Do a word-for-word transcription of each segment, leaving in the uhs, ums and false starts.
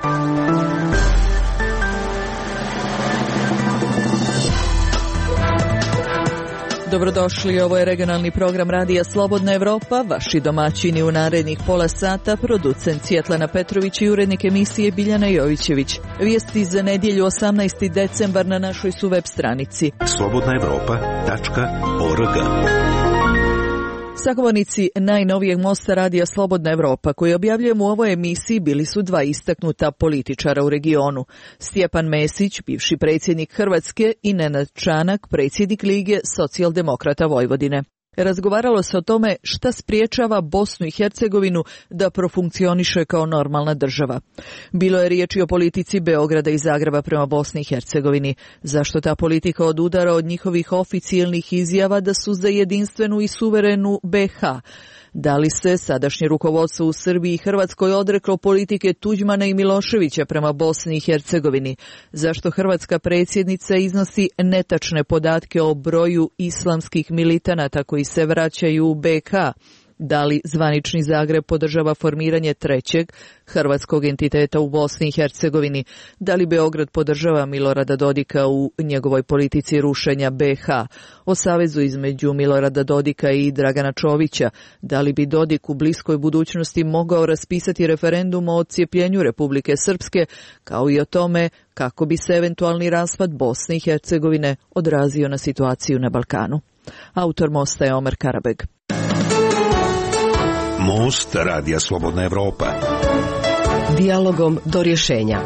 Dobrodošli, ovo je regionalni program Radija Slobodna Evropa, vaši domaćini u narednih pola sata, producent Svjetlana Petrović i urednik emisije Biljana Jovićević. Vijesti za nedjelju osamnaesti decembar na našoj su web stranici slobodna evropa tačka org. Sagovornici najnovijeg mosta Radija Slobodna Evropa koji objavljujemo u ovoj emisiji bili su dva istaknuta političara u regionu. Stjepan Mesić, bivši predsjednik Hrvatske, i Nenad Čanak, predsjednik Lige socijaldemokrata Vojvodine. Razgovaralo se o tome šta spriječava Bosnu i Hercegovinu da profunkcioniše kao normalna država. Bilo je riječi o politici Beograda i Zagreba prema Bosni i Hercegovini. Zašto ta politika odudara od njihovih oficijelnih izjava da su za jedinstvenu i suverenu be ha? Da li se sadašnje rukovodstvo u Srbiji i Hrvatskoj odreklo politike Tuđmana i Miloševića prema Bosni i Hercegovini? Zašto hrvatska predsjednica iznosi netačne podatke o broju islamskih militanata koji se vraćaju u be ha? Da li zvanični Zagreb podržava formiranje trećeg hrvatskog entiteta u Bosni i Hercegovini? Da li Beograd podržava Milorada Dodika u njegovoj politici rušenja be ha? O savezu između Milorada Dodika i Dragana Čovića. Da li bi Dodik u bliskoj budućnosti mogao raspisati referendum o odcijepljenju Republike Srpske, kao i o tome kako bi se eventualni raspad Bosne i Hercegovine odrazio na situaciju na Balkanu? Autor mosta je Omer Karabeg. Most Radija Slobodna Evropa. Dijalogom do rješenja.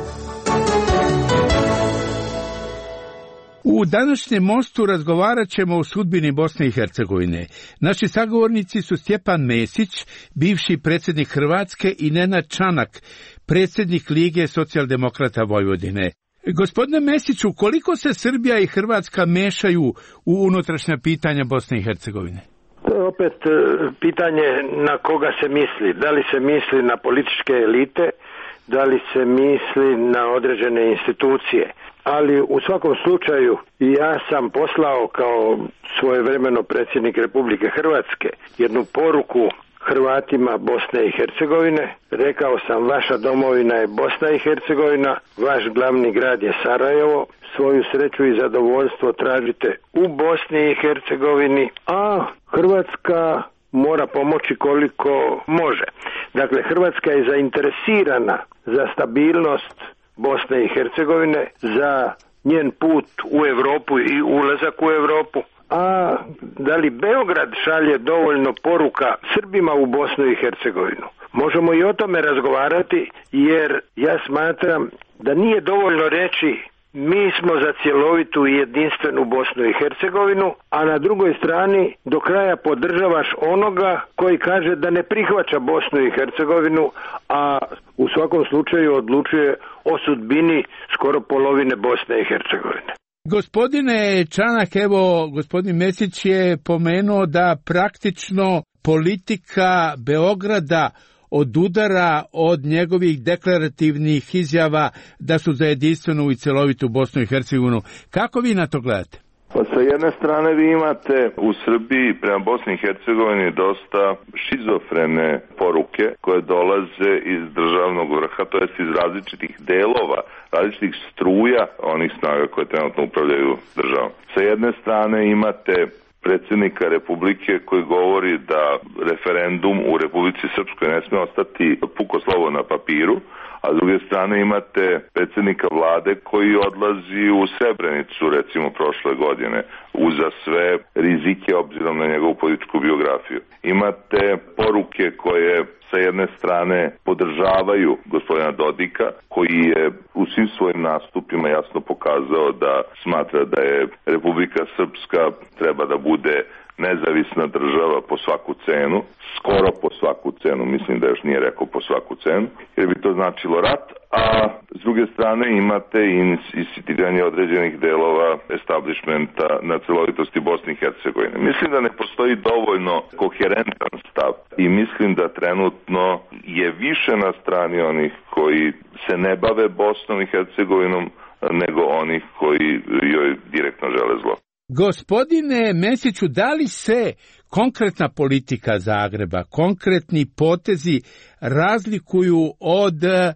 U današnjem mostu razgovarat ćemo o sudbini Bosne i Hercegovine. Naši sagovornici su Stjepan Mesić, bivši predsjednik Hrvatske, i Nenad Čanak, predsjednik Lige socijaldemokrata Vojvodine. Gospodine Mesiću, koliko se Srbija i Hrvatska mešaju u unutrašnja pitanja Bosne i Hercegovine? To je opet pitanje na koga se misli. Da li se misli na političke elite, da li se misli na određene institucije. Ali u svakom slučaju ja sam poslao kao svojevremeno predsjednik Republike Hrvatske jednu poruku Hrvatima Bosne i Hercegovine. Rekao sam, vaša domovina je Bosna i Hercegovina, vaš glavni grad je Sarajevo. Svoju sreću i zadovoljstvo tražite u Bosni i Hercegovini, a Hrvatska mora pomoći koliko može. Dakle, Hrvatska je zainteresirana za stabilnost Bosne i Hercegovine, za njen put u Europu i ulazak u Europu. A da li Beograd šalje dovoljno poruka Srbima u Bosnu i Hercegovinu? Možemo i o tome razgovarati, jer ja smatram da nije dovoljno reći mi smo za cjelovitu i jedinstvenu Bosnu i Hercegovinu, a na drugoj strani do kraja podržavaš onoga koji kaže da ne prihvaća Bosnu i Hercegovinu, a u svakom slučaju odlučuje o sudbini skoro polovine Bosne i Hercegovine. Gospodine Čanak, evo, gospodin Mesić je pomenuo da praktično politika Beograda odudara od njegovih deklarativnih izjava da su za jedinstvenu i cjelovitu Bosnu i Hercegovinu. Kako vi na to gledate? Pa sa jedne strane vi imate u Srbiji prema Bosni i Hercegovini dosta šizofrene poruke koje dolaze iz državnog vrha, to jest iz različitih delova, različitih struja onih snaga koje trenutno upravljaju državom. Sa jedne strane imate predsjednika Republike koji govori da referendum u Republici Srpskoj ne smije ostati puko slovo na papiru, a s druge strane imate predsjednika vlade koji odlazi u Srebrenicu, recimo prošle godine, uza sve rizike obzirom na njegovu političku biografiju. Imate poruke koje sa jedne strane podržavaju gospodina Dodika, koji je u svim svojim nastupima jasno pokazao da smatra da je Republika Srpska treba da bude nezavisna država po svaku cenu, skoro po svaku cenu, mislim da još nije rekao po svaku cenu, jer bi to značilo rat, a s druge strane imate i insistiranje određenih delova establishmenta na celovitosti Bosne i Hercegovine. Mislim da ne postoji dovoljno koherentan stav i mislim da trenutno je više na strani onih koji se ne bave Bosnom i Hercegovinom nego onih koji joj direktno žele zlo. Gospodine Mesiću, da li se konkretna politika Zagreba, konkretni potezi razlikuju od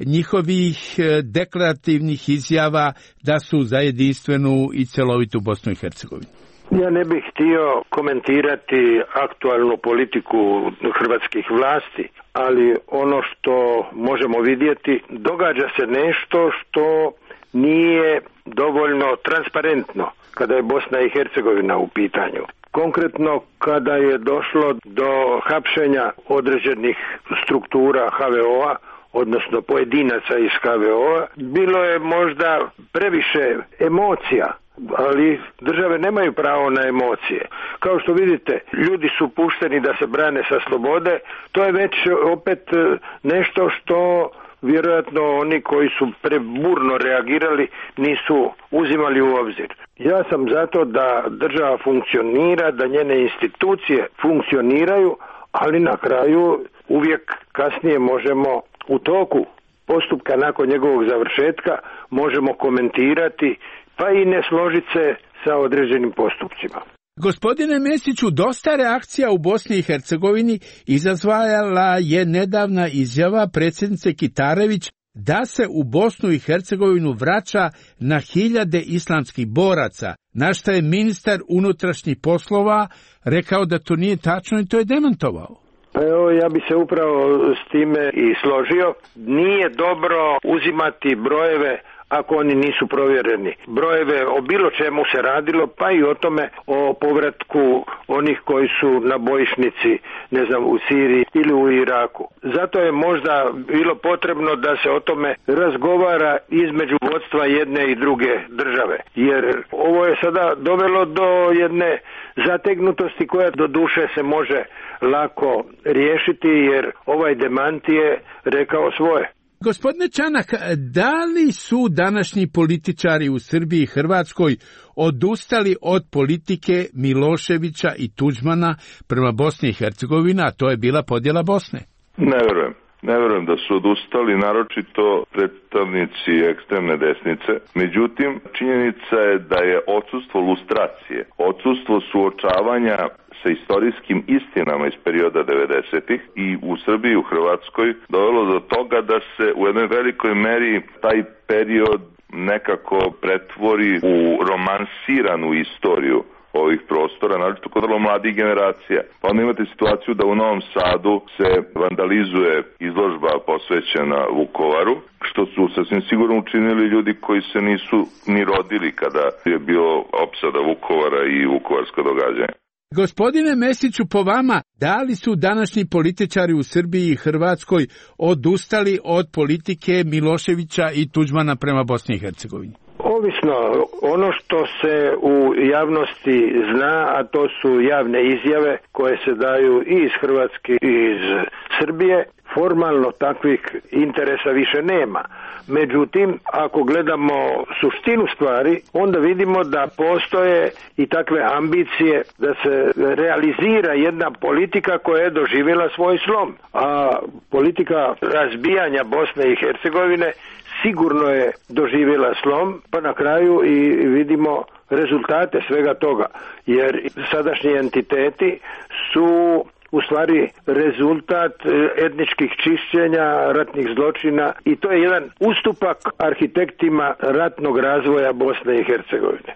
njihovih deklarativnih izjava da su za jedinstvenu i celovitu Bosnu i Hercegovinu? Ja ne bih htio komentirati aktualnu politiku hrvatskih vlasti, ali ono što možemo vidjeti, događa se nešto što nije dovoljno transparentno kada je Bosna i Hercegovina u pitanju. Konkretno kada je došlo do hapšenja određenih struktura ha ve o-a, odnosno pojedinaca iz ha ve o-a, bilo je možda previše emocija, ali države nemaju pravo na emocije. Kao što vidite, ljudi su pušteni da se brane sa slobode, to je već opet nešto što vjerojatno oni koji su preburno reagirali nisu uzimali u obzir. Ja sam zato da država funkcionira, da njene institucije funkcioniraju, ali na kraju uvijek kasnije možemo u toku postupka nakon njegovog završetka možemo komentirati pa i ne složiti se sa određenim postupcima. Gospodine Mesiću, dosta reakcija u Bosni i Hercegovini izazvala je nedavna izjava predsjednice Kitarević da se u Bosnu i Hercegovinu vraća na hiljade islamskih boraca, na što je ministar unutrašnjih poslova rekao da to nije tačno i to je demantovao. Evo, ja bi se upravo s time i složio. Nije dobro uzimati brojeve ako oni nisu provjereni. Brojeve o bilo čemu se radilo, pa i o tome o povratku onih koji su na bojišnici, ne znam, u Siriji ili u Iraku. Zato je možda bilo potrebno da se o tome razgovara između vodstva jedne i druge države. Jer ovo je sada dovelo do jedne zategnutosti koja do duše se može lako riješiti, jer ovaj demant je rekao svoje. Gospodine Čanak, da li su današnji političari u Srbiji i Hrvatskoj odustali od politike Miloševića i Tuđmana prema Bosni i Hercegovini, a to je bila podjela Bosne? Ne vjerujem. Ne vjerujem da su odustali, naročito predstavnici ekstremne desnice. Međutim, činjenica je da je odsustvo lustracije, odsustvo suočavanja sa istorijskim istinama iz perioda devedesetih i u Srbiji i u Hrvatskoj dovelo do toga da se u jednoj velikoj meri taj period nekako pretvori u romansiranu istoriju ovih prostora, naročito kod vrlo mladih generacija. Pa onda imate situaciju da u Novom Sadu se vandalizuje izložba posvećena Vukovaru, što su sasvim sigurno učinili ljudi koji se nisu ni rodili kada je bilo opsada Vukovara i vukovarsko događanje. Gospodine Mesiću, po vama, da li su današnji političari u Srbiji i Hrvatskoj odustali od politike Miloševića i Tuđmana prema Bosni i Hercegovini? Ovisno, ono što se u javnosti zna, a to su javne izjave koje se daju i iz Hrvatske i iz Srbije, formalno takvih interesa više nema. Međutim, ako gledamo suštinu stvari, onda vidimo da postoje i takve ambicije da se realizira jedna politika koja je doživjela svoj slom. A politika razbijanja Bosne i Hercegovine sigurno je doživjela slom, pa na kraju i vidimo rezultate svega toga. Jer sadašnji entiteti su u stvari rezultat etničkih čišćenja, ratnih zločina i to je jedan ustupak arhitektima ratnog razvoja Bosne i Hercegovine.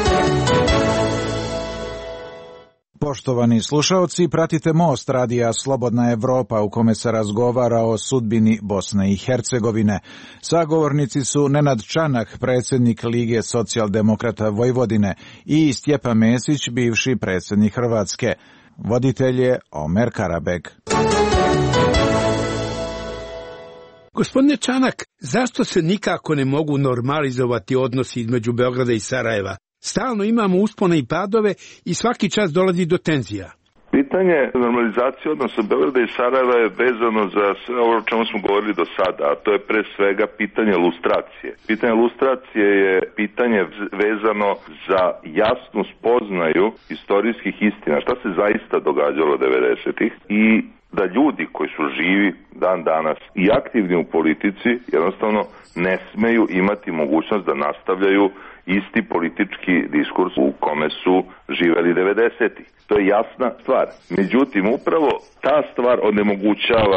Poštovani slušaoci, pratite Most radija Slobodna Evropa u kome se razgovara o sudbini Bosne i Hercegovine. Sagovornici su Nenad Čanak, predsjednik Lige socijaldemokrata Vojvodine, i Stjepan Mesić, bivši predsjednik Hrvatske. Voditelj je Omer Karabek. Gospodine Čanak, zašto se nikako ne mogu normalizovati odnosi između Beograda i Sarajeva? Stalno imamo uspone i padove i svaki čas dolazi do tenzija. Pitanje normalizacije odnosa Beograda i Sarajeva je vezano za sve ovo o čemu smo govorili do sada, a to je pre svega pitanje lustracije. Pitanje lustracije je pitanje vezano za jasnu spoznaju istorijskih istina, šta se zaista događalo devedesetih i da ljudi koji su živi dan danas i aktivni u politici jednostavno ne smeju imati mogućnost da nastavljaju isti politički diskurs u kome su živeli devedesetih. To je jasna stvar. Međutim, upravo ta stvar onemogućava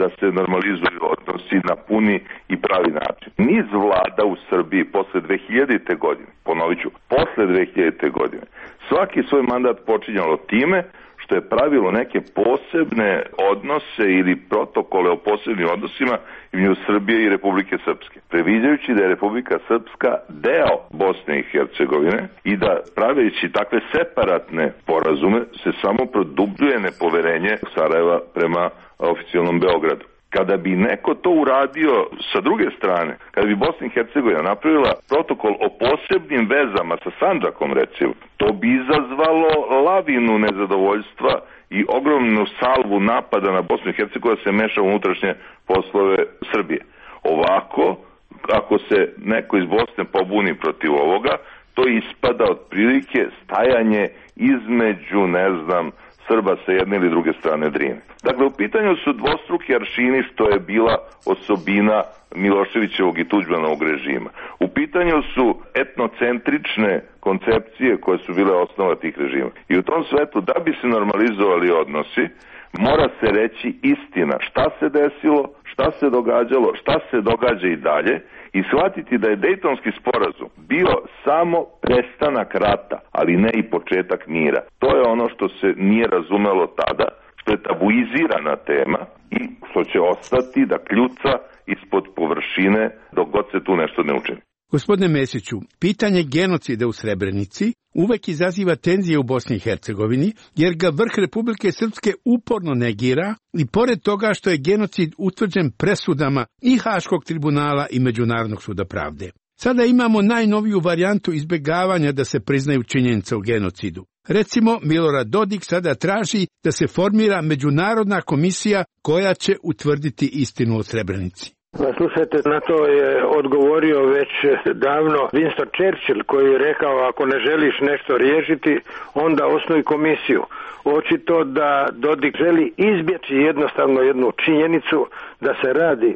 da se normalizuju odnosi na puni i pravi način. Niz vlada u Srbiji posle dve hiljadite. godine, ponovit ću, posle dve hiljadite. godine, svaki svoj mandat počinjalo time što je pravilo neke posebne odnose ili protokole o posebnim odnosima između Srbije i Republike Srpske, previđajući da je Republika Srpska deo Bosne i Hercegovine i da praveći takve separatne porazume se samo produbljuje nepoverenje Sarajeva prema oficijalnom Beogradu. Kada bi neko to uradio sa druge strane, kada bi Bosna i Hercegovina napravila protokol o posebnim vezama sa Sandžakom, recimo, to bi izazvalo lavinu nezadovoljstva i ogromnu salvu napada na Bosnu i Hercegovinu da se meša u unutrašnje poslove Srbije. Ovako, ako se neko iz Bosne pobuni protiv ovoga, to ispada otprilike stajanje između, ne znam, Srba sa jedne ili druge strane Drine. Dakle, u pitanju su dvostruki aršini, što je bila osobina Miloševićevog i Tuđmanovog režima. U pitanju su etnocentrične koncepcije koje su bile osnova tih režima. I u tom svetu, da bi se normalizovali odnosi, mora se reći istina šta se desilo, šta se događalo, šta se događa i dalje, i shvatiti da je Dejtonski sporazum bio samo prestanak rata, ali ne i početak mira. To je ono što se nije razumelo tada, što je tabuizirana tema i što će ostati da kljuca ispod površine dok god se tu nešto ne učini. Gospodine Mesiću, pitanje genocida u Srebrenici uvek izaziva tenzije u Bosni i Hercegovini, jer ga vrh Republike Srpske uporno negira i pored toga što je genocid utvrđen presudama i Haškog tribunala i Međunarodnog suda pravde. Sada imamo najnoviju varijantu izbjegavanja da se priznaju činjenice o genocidu. Recimo, Milorad Dodik sada traži da se formira međunarodna komisija koja će utvrditi istinu o Srebrenici. Slušajte, na to je odgovorio već davno Winston Churchill, koji je rekao: ako ne želiš nešto riješiti, onda osnuj komisiju. Očito da Dodik želi izbjeći jednostavno jednu činjenicu da se radi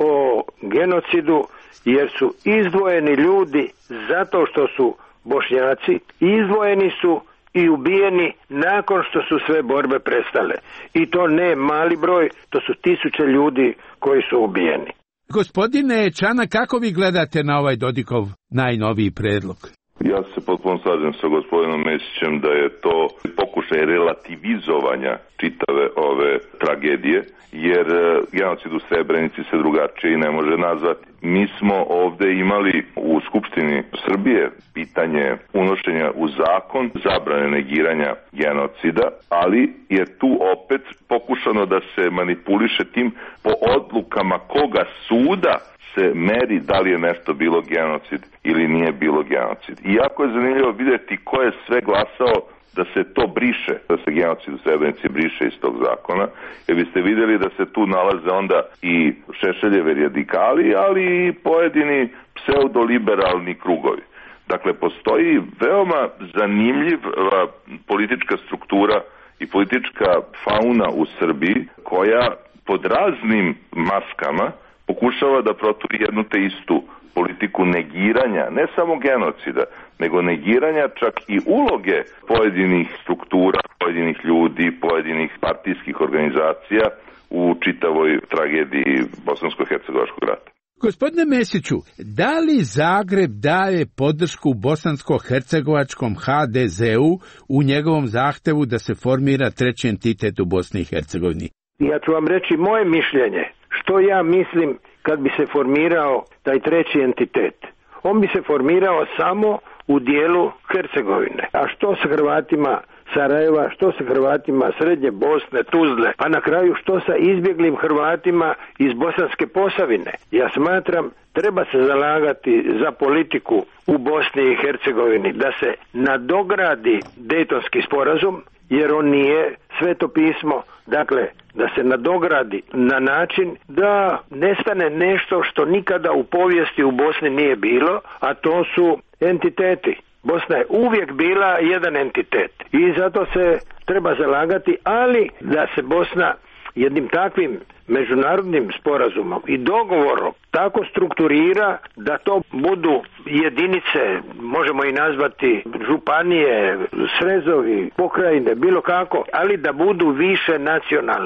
o genocidu, jer su izdvojeni ljudi zato što su Bošnjaci, izdvojeni su i ubijeni nakon što su sve borbe prestale. I to ne mali broj, to su tisuće ljudi koji su ubijeni. Gospodine Čana, kako vi gledate na ovaj Dodikov najnoviji predlog? Ja se potpuno slažem sa gospodinom Mesićem da je to pokušaj relativizovanja čitave ove tragedije, jer genocid u Srebrenici se drugačije i ne može nazvati. Mi smo ovde imali u Skupštini Srbije pitanje unošenja u zakon zabrane negiranja genocida, ali je tu opet pokušano da se manipuliše tim po odlukama koga suda se meri da li je nešto bilo genocid ili nije bilo genocid. I jako je zanimljivo vidjeti ko je sve glasao da se to briše, da se genocid u Srebrenici briše iz tog zakona, jer biste vidjeli da se tu nalaze onda i Šešeljevi radikali, ali i pojedini pseudoliberalni krugovi. Dakle, postoji veoma zanimljiva politička struktura i politička fauna u Srbiji koja pod raznim maskama pokušava da proturi jednu te istu politiku negiranja, ne samo genocida, nego negiranja čak i uloge pojedinih struktura, pojedinih ljudi, pojedinih partijskih organizacija u čitavoj tragediji bosansko-hercegovačkog rata. Gospodine Mesiću, da li Zagreb daje podršku bosansko-hercegovačkom ha de zeu u njegovom zahtevu da se formira treći entitet u Bosni i Hercegovini? Ja ću vam reći moje mišljenje. Što ja mislim kad bi se formirao taj treći entitet? On bi se formirao samo u dijelu Hercegovine. A što sa Hrvatima Sarajeva, što sa Hrvatima Srednje Bosne, Tuzle, a na kraju što sa izbjeglim Hrvatima iz Bosanske Posavine? Ja smatram, treba se zalagati za politiku u Bosni i Hercegovini da se nadogradi Dejtonski sporazum, jer on nije sveto pismo, dakle da se nadogradi na način da nestane nešto što nikada u povijesti u Bosni nije bilo, a to su entiteti. Bosna je uvijek bila jedan entitet i zato se treba zalagati, ali da se Bosna jednim takvim međunarodnim sporazumom i dogovorom tako strukturira da to budu jedinice, možemo i nazvati županije, srezovi, pokrajine, bilo kako, ali da budu više nacionalne.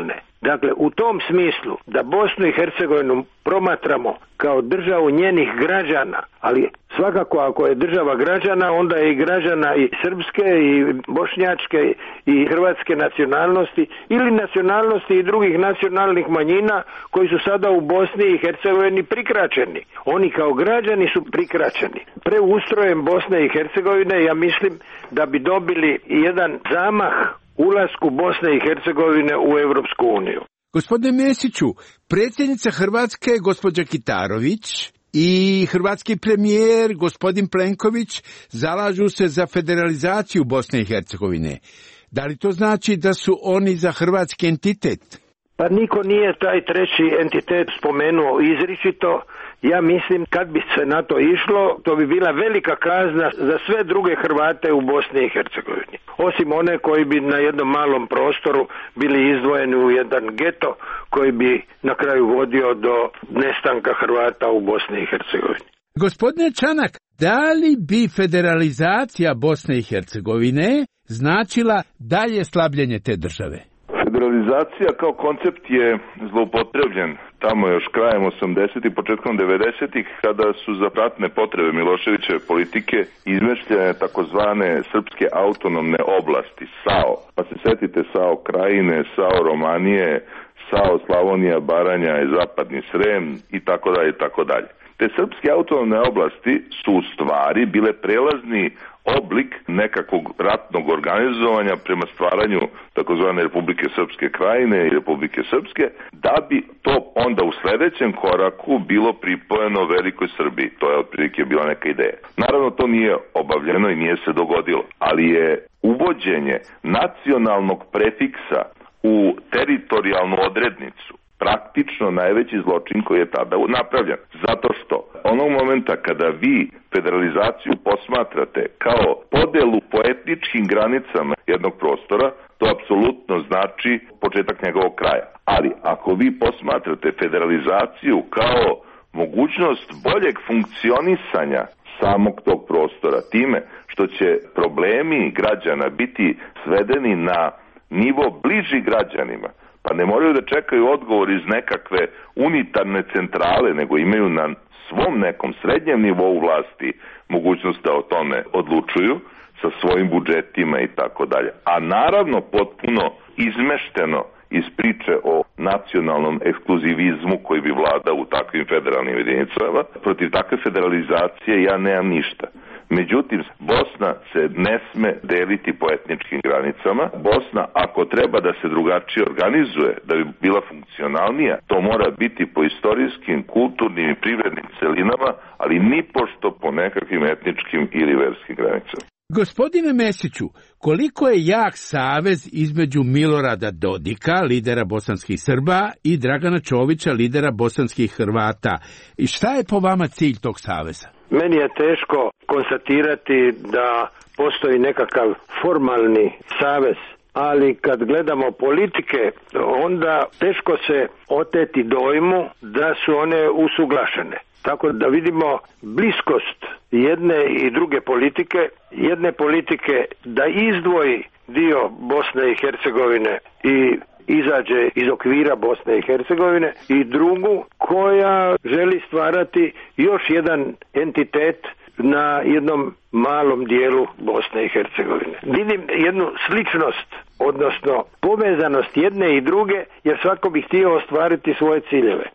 Dakle, u tom smislu da Bosnu i Hercegovinu promatramo kao državu njenih građana, ali svakako ako je država građana, onda je i građana i srpske i bošnjačke i hrvatske nacionalnosti ili nacionalnosti i drugih nacionalnih manjina koji su sada u Bosni i Hercegovini prikraćeni. Oni kao građani su prikraćeni. Preustrojem Bosne i Hercegovine ja mislim da bi dobili jedan zamah ulasku Bosne i Hercegovine u Europsku uniju. Gospodine Mesiću, predsjednica Hrvatske, gospođa Kitarović, i hrvatski premijer, gospodin Plenković, zalažu se za federalizaciju Bosne i Hercegovine. Da li to znači da su oni za hrvatski entitet? Pa niko nije taj treći entitet spomenuo izričito. Ja mislim kad bi se na to išlo, to bi bila velika kazna za sve druge Hrvate u Bosni i Hercegovini. Osim one koji bi na jednom malom prostoru bili izdvojeni u jedan geto koji bi na kraju vodio do nestanka Hrvata u Bosni i Hercegovini. Gospodine Čanak, da li bi federalizacija Bosne i Hercegovine značila dalje slabljenje te države? Federalizacija kao koncept je zloupotrebljen tamo još krajem osamdesetih i početkom devedesetih kada su za ratne potrebe Miloševićeve politike izmišljene takozvane srpske autonomne oblasti, S A O. Pa se setite S A O Krajine, S A O Romanije, S A O Slavonija, Baranja i Zapadni Srem i tako dalje i tako dalje. Te srpske autonomne oblasti su u stvari bile prelazni oblik nekakvog ratnog organizovanja prema stvaranju takozvane Republike Srpske Krajine i Republike Srpske, da bi to onda u sledećem koraku bilo pripojeno Velikoj Srbiji. To je otprilike bila neka ideja. Naravno, to nije obavljeno i nije se dogodilo, ali je uvođenje nacionalnog prefiksa u teritorijalnu odrednicu praktično najveći zločin koji je tada napravljen. Zato što onog momenta kada vi federalizaciju posmatrate kao podelu po etničkim granicama jednog prostora, to apsolutno znači početak njegovog kraja. Ali ako vi posmatrate federalizaciju kao mogućnost boljeg funkcionisanja samog tog prostora, time što će problemi građana biti svedeni na nivo bliži građanima, pa ne moraju da čekaju odgovor iz nekakve unitarne centrale, nego imaju na svom nekom srednjem nivou vlasti mogućnost da o tome odlučuju sa svojim budžetima i tako dalje. A naravno potpuno izmešteno iz priče o nacionalnom ekskluzivizmu koji bi vladao u takvim federalnim jedinicama. Protiv takve federalizacije ja nemam ništa. Međutim, Bosna se ne sme deliti po etničkim granicama. Bosna, ako treba da se drugačije organizuje, da bi bila funkcionalnija, to mora biti po istorijskim, kulturnim i privrednim celinama, ali nipošto po nekakvim etničkim ili verskim granicama. Gospodine Mesiću, koliko je jak savez između Milorada Dodika, lidera bosanskih Srba, i Dragana Čovića, lidera bosanskih Hrvata? I šta je po vama cilj tog saveza? Meni je teško konstatirati da postoji nekakav formalni savez, ali kad gledamo politike, onda teško se oteti dojmu da su one usuglašene. Tako da vidimo bliskost jedne i druge politike, jedne politike da izdvoji dio Bosne i Hercegovine i izađe iz okvira Bosne i Hercegovine, i drugu koja želi stvarati još jedan entitet na jednom malom dijelu Bosne i Hercegovine. Vidim jednu sličnost, odnosno povezanost jedne i druge, jer svako bi htio ostvariti svoje ciljeve.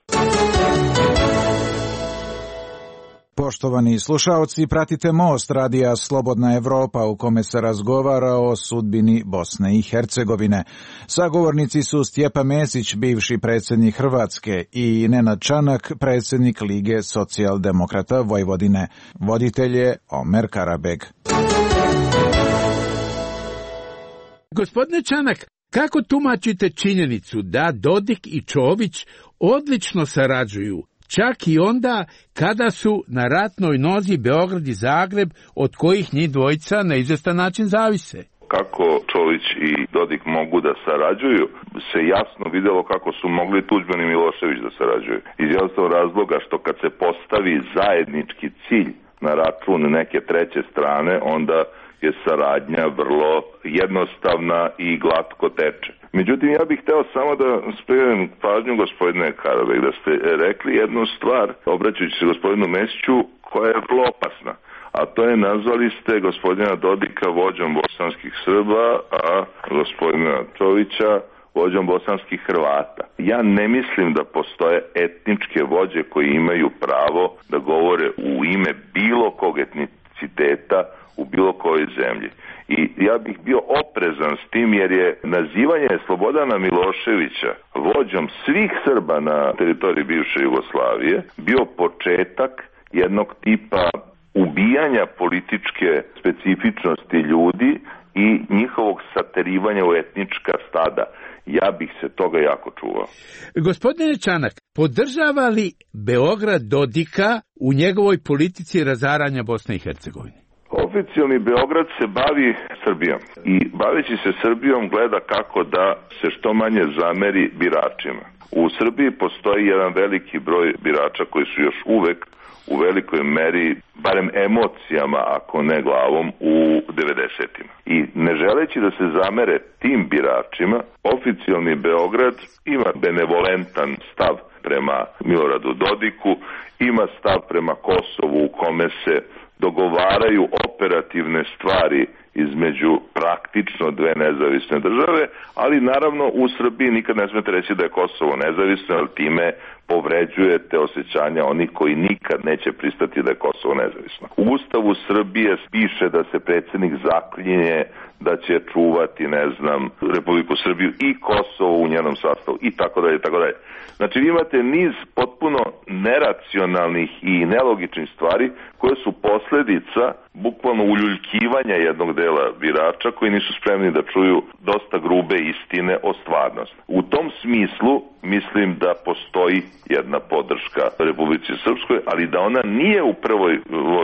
Poštovani slušaoci, pratite Most radija Slobodna Evropa u kome se razgovara o sudbini Bosne i Hercegovine. Sagovornici su Stjepan Mesić, bivši predsjednik Hrvatske, i Nenad Čanak, predsjednik Lige socijaldemokrata Vojvodine. Voditelj je Omer Karabeg. Gospodine Čanak, kako tumačite činjenicu da Dodik i Čović odlično sarađuju, čak i onda kada su na ratnoj nozi Beograd i Zagreb, od kojih njih dvojica na izvestan način zavise? Kako Čović i Dodik mogu da sarađuju, se jasno vidjelo kako su mogli Tuđman i Milošević da sarađuju. Iz jednostavnog razloga što kad se postavi zajednički cilj na račun neke treće strane, onda je saradnja vrlo jednostavna i glatko teče. Međutim, ja bih hteo samo da spremem pažnju gospodine Karabek, da ste rekli jednu stvar, obraćajući se gospodinu Mesiću, koja je vrlo opasna. A to je, nazvali ste gospodina Dodika vođom bosanskih Srba, a gospodina Čovića vođom bosanskih Hrvata. Ja ne mislim da postoje etničke vođe koji imaju pravo da govore u ime bilo kog etniciteta u bilo kojoj zemlji. I ja bih bio oprezan s tim, jer je nazivanje Slobodana Miloševića vođom svih Srba na teritoriji bivše Jugoslavije bio početak jednog tipa ubijanja političke specifičnosti ljudi i njihovog saterivanja u etnička stada. Ja bih se toga jako čuvao. Gospodine Čanak, podržava li Beograd Dodika u njegovoj politici razaranja Bosne i Hercegovine? Oficijalni Beograd se bavi Srbijom i baveći se Srbijom gleda kako da se što manje zameri biračima. U Srbiji postoji jedan veliki broj birača koji su još uvek u velikoj meri, barem emocijama, ako ne glavom, u devedesetima. I ne želeći da se zamere tim biračima, oficijalni Beograd ima benevolentan stav prema Miloradu Dodiku, ima stav prema Kosovu u kome se dogovaraju operativne stvari između praktično dve nezavisne države, ali naravno u Srbiji nikad ne smete reći da je Kosovo nezavisno, ali time povređujete osjećanja onih koji nikad neće pristati da je Kosovo nezavisno. U Ustavu Srbije piše da se predsjednik zaklinje da će čuvati, ne znam, Republiku Srbiju i Kosovo u njenom sastavu i tako dalje, tako dalje. Znači vi imate niz potpuno neracionalnih i nelogičnih stvari koje su posljedica bukvalno uljuljkivanja jednog dela birača koji nisu spremni da čuju dosta grube istine o stvarnosti. U tom smislu mislim da postoji jedna podrška Republici Srpskoj, ali da ona nije u prvoj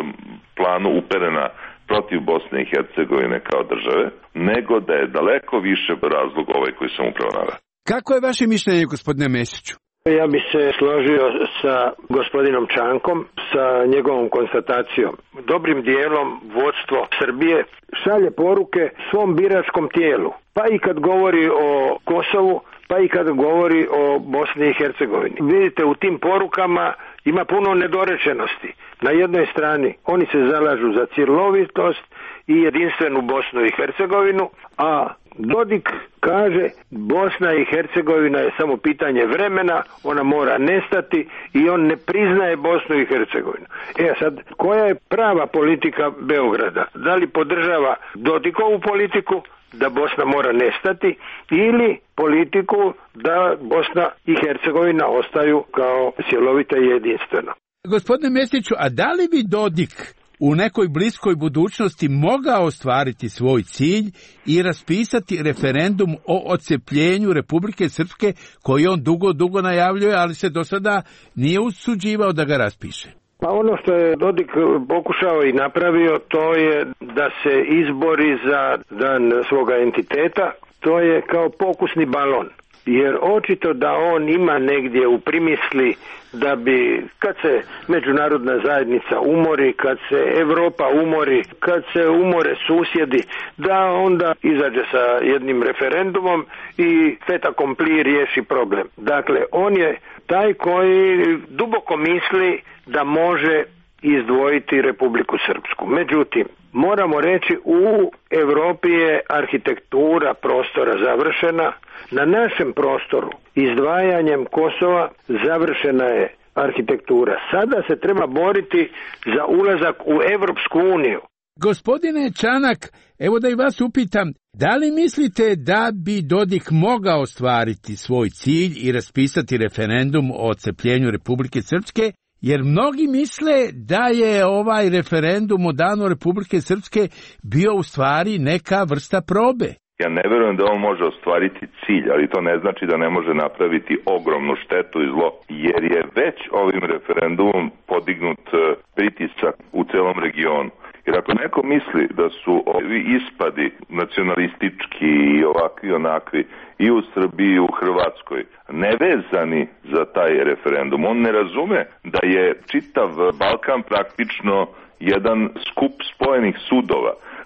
planu uperena protiv Bosne i Hercegovine kao države, nego da je daleko više razlog ovaj koji sam upravo naveo. Kako je vaše mišljenje, gospodine Mesiću? Ja bi se složio sa gospodinom Čankom, sa njegovom konstatacijom. Dobrim dijelom vodstvo Srbije šalje poruke svom biračkom tijelu, pa i kad govori o Kosovu, pa i kad govori o Bosni i Hercegovini. Vidite, u tim porukama ima puno nedorečenosti. Na jednoj strani oni se zalažu za cjelovitost i jedinstvenu Bosnu i Hercegovinu, a Dodik kaže Bosna i Hercegovina je samo pitanje vremena, ona mora nestati i on ne priznaje Bosnu i Hercegovinu. E sad, koja je prava politika Beograda? Da li podržava Dodikovu politiku da Bosna mora nestati ili politiku da Bosna i Hercegovina ostaju kao cjelovita i jedinstvena? Gospodine Mesiću, a da li bi Dodik u nekoj bliskoj budućnosti mogao ostvariti svoj cilj i raspisati referendum o odcepljenju Republike Srpske koji on dugo, dugo najavljuje, ali se do sada nije usuđivao da ga raspiše? Pa ono što je Dodik pokušao i napravio, to je da se izbori za dan svoga entiteta, to je kao pokusni balon. Jer očito da on ima negdje u primisli da bi, kad se međunarodna zajednica umori, kad se Europa umori, kad se umore susjedi, da onda izađe sa jednim referendumom i fait accompli riješi problem. Dakle, on je taj koji duboko misli da može izdvojiti Republiku Srpsku. Međutim, moramo reći, u Europi je arhitektura prostora završena. Na našem prostoru izdvajanjem Kosova završena je arhitektura. Sada se treba boriti za ulazak u Evropsku uniju. Gospodine Čanak, evo da i vas upitam, da li mislite da bi Dodik mogao ostvariti svoj cilj i raspisati referendum o odcepljenju Republike Srpske? Jer mnogi misle da je ovaj referendum o danu Republike Srpske bio u stvari neka vrsta probe. Ja ne verujem da on može ostvariti cilj, ali to ne znači da ne može napraviti ogromnu štetu i zlo, jer je već ovim referendumom podignut pritisak u celom regionu. Jer ako neko misli da su ovi ispadi nacionalistički i ovakvi onakvi i u Srbiji i u Hrvatskoj nevezani za taj referendum, on ne razume da je čitav Balkan praktično jedan skup spojenih sudova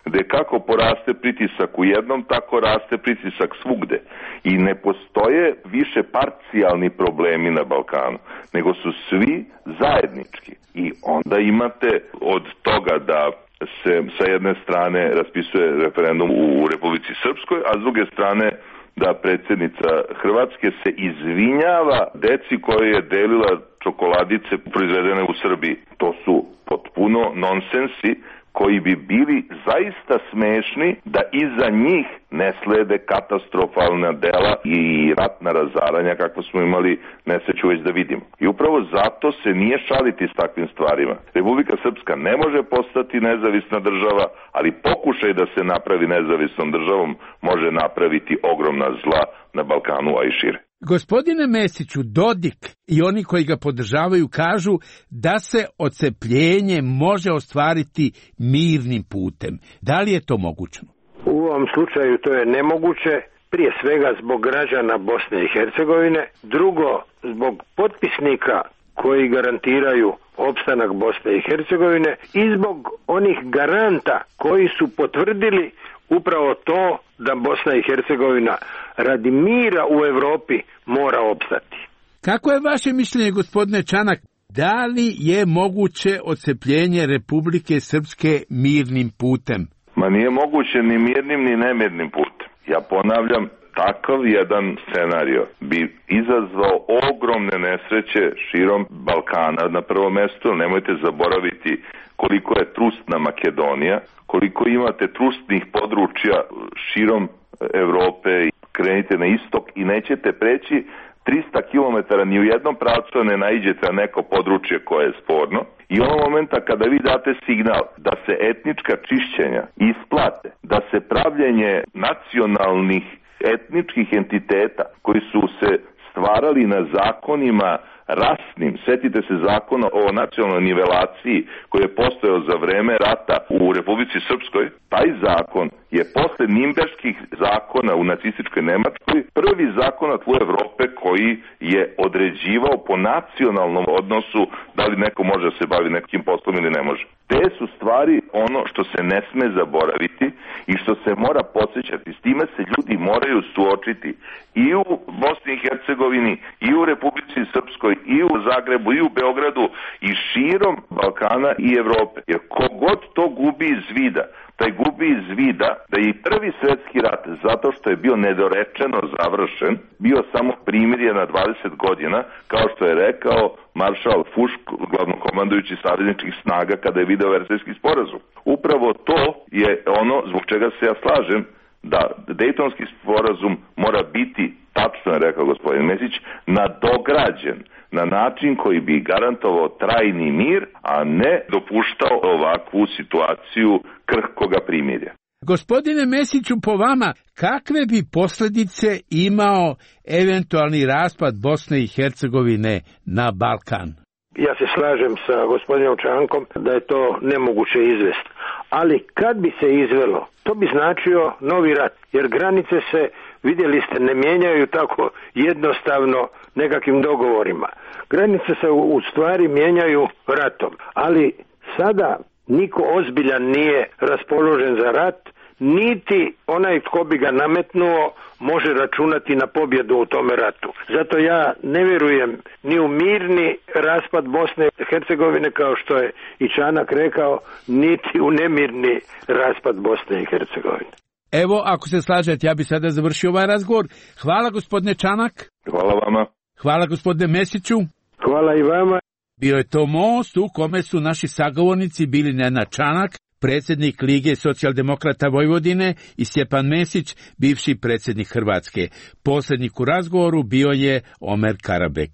gde kako poraste pritisak u jednom, tako raste pritisak svugde. I ne postoje više parcijalni problemi na Balkanu, nego su svi zajednički. I onda imate od toga da se sa jedne strane raspisuje referendum u Republici Srpskoj, a s druge strane da predsjednica Hrvatske se izvinjava deci koje je delila čokoladice proizvedene u Srbiji. To su potpuno nonsensi koji bi bili zaista smešni da iza njih ne slede katastrofalna dela i ratna razaranja kakvo smo imali nesreću već da vidimo. I upravo zato se nije šaliti s takvim stvarima. Republika Srpska ne može postati nezavisna država, ali pokušaj da se napravi nezavisnom državom može napraviti ogromna zla na Balkanu, a i šire. Gospodine Mesiću, Dodik i oni koji ga podržavaju kažu da se odcepljenje može ostvariti mirnim putem. Da li je to moguće? U ovom slučaju to je nemoguće, prije svega zbog građana Bosne i Hercegovine, drugo zbog potpisnika koji garantiraju opstanak Bosne i Hercegovine i zbog onih garanta koji su potvrdili upravo to da Bosna i Hercegovina radi mira u Europi mora opstati. Kako je vaše mišljenje, gospodine Čanak, da li je moguće odcepljenje Republike Srpske mirnim putem? Ma nije moguće ni mirnim ni nemirnim putem. Ja ponavljam, takav jedan scenario bi izazvao ogromne nesreće širom Balkana na prvo mesto. Nemojte zaboraviti koliko je trustna Makedonija, koliko imate trustnih područja širom Evrope. Krenite na istok i nećete preći trista kilometara ni u jednom pravcu ne naiđete na neko područje koje je sporno. I onog momenta kada vi date signal da se etnička čišćenja isplate, da se pravljenje nacionalnih etničkih entiteta koji su se stvarali na zakonima rasnim, setite se zakona o nacionalnoj nivelaciji koji je postojao za vreme rata u Republici Srpskoj, taj zakon je posle Nimberških zakona u nacističkoj Nemačkoj prvi zakon na tlu Evrope koji je određivao po nacionalnom odnosu da li neko može da se bavi nekim poslom ili ne može. Te su stvari ono što se ne sme zaboraviti i što se mora podsjećati. S time se ljudi moraju suočiti i u Bosni i Hercegovini, i u Republici Srpskoj, i u Zagrebu, i u Beogradu, i širom Balkana i Evrope. Jer kogod to gubi iz vida, taj gubi iz vida da je i prvi svjetski rat, zato što je bio nedorečeno završen, bio samo primirje na dvadeset godina, kao što je rekao maršal Fušk, glavnokomandujući savezničkih snaga, kada je video Versajski sporazum. Upravo to je ono zbog čega se ja slažem da Dejtonski sporazum mora biti, tačno je rekao gospodin Mesić, nadograđen na način koji bi garantovao trajni mir, a ne dopuštao ovakvu situaciju krhkoga primirja. Gospodine Mesiću, po vama, kakve bi posljedice imao eventualni raspad Bosne i Hercegovine na Balkan? Ja se slažem sa gospodinom Čankom da je to nemoguće izvesti. Ali kad bi se izvelo, to bi značio novi rat. Jer granice se, vidjeli ste, ne mijenjaju tako jednostavno nekakvim dogovorima. Granice se u stvari mijenjaju ratom. Ali sada niko ozbiljan nije raspoložen za rat, niti onaj tko bi ga nametnuo može računati na pobjedu u tome ratu. Zato ja ne vjerujem ni u mirni raspad Bosne i Hercegovine, kao što je i Čanak rekao, niti u nemirni raspad Bosne i Hercegovine. Evo, ako se slažete, ja bi sada završio ovaj razgovor. Hvala gospodine Čanak. Hvala vama. Hvala gospodine Mesiću. Hvala i vama. Bio je to most u kome su naši sagovornici bili Nenad Čanak, predsjednik Lige socijaldemokrata Vojvodine, i Stjepan Mesić, bivši predsjednik Hrvatske. Posrednik u razgovoru bio je Omer Karabek.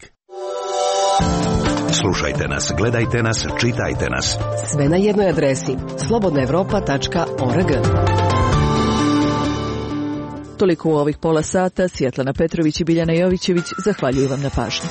Slušajte nas, gledajte nas, čitajte nas. Sve na jednoj adresi slobodna evropa tačka org. Toliko u ovih pola sata. Svjetlana Petrović i Biljana Jovićević zahvaljuju vam na pažnji.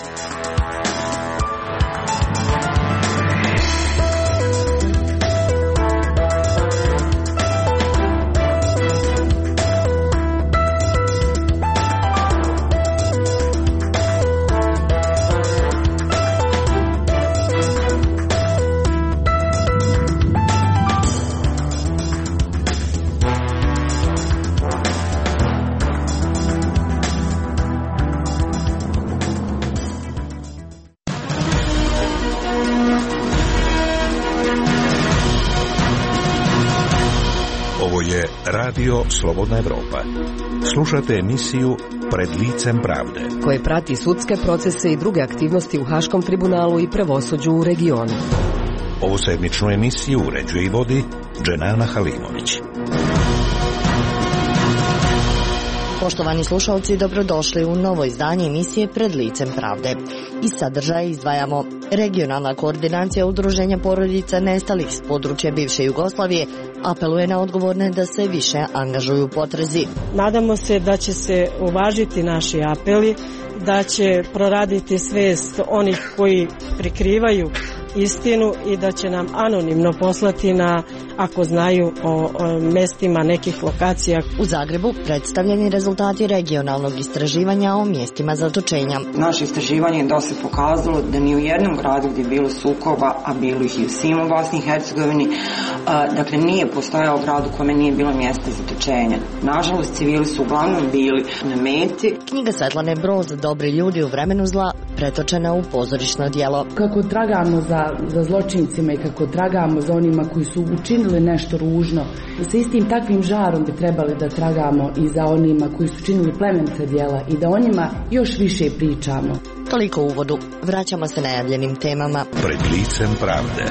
je Radio Slobodna Evropa. Slušate emisiju Pred licem pravde, koje prati sudske procese i druge aktivnosti u Haškom tribunalu i pravosuđu u regionu. Ovu sedmičnu emisiju uređuje i vodi Dženana Halimović. Poštovani slušalci, dobrodošli u novo izdanje emisije Pred licem pravde. Iz sadržaja izdvajamo: regionalna koordinacija udruženja porodica nestalih s područja bivše Jugoslavije apeluje na odgovorne da se više angažuju u potrazi. Nadamo se da će se uvažiti naši apeli, da će proraditi svest onih koji prikrivaju istinu i da će nam anonimno poslati na, ako znaju o, o mestima nekih lokacija. U Zagrebu predstavljeni rezultati regionalnog istraživanja o mjestima zatočenja. Naše istraživanje je dosta pokazalo da ni u jednom gradu gdje je bilo sukoba, a bilo ih i u svim u Bosni i Hercegovini, a, dakle nije postojao grad u kome nije bilo mjesta zatočenja. Nažalost, civili su uglavnom bili na meti. Knjiga Svetlane Broz, Dobri ljudi u vremenu zla, pretočena u pozorišno djelo. Kako tragamo za za zločincima i kako tragamo za onima koji su učinili nešto ružno, sa istim takvim žarom bi trebali da tragamo i za onima koji su činili plemenita djela i da o njima još više pričamo. Toliko u uvodu. Vraćamo se najavljenim temama. Pred licem pravde.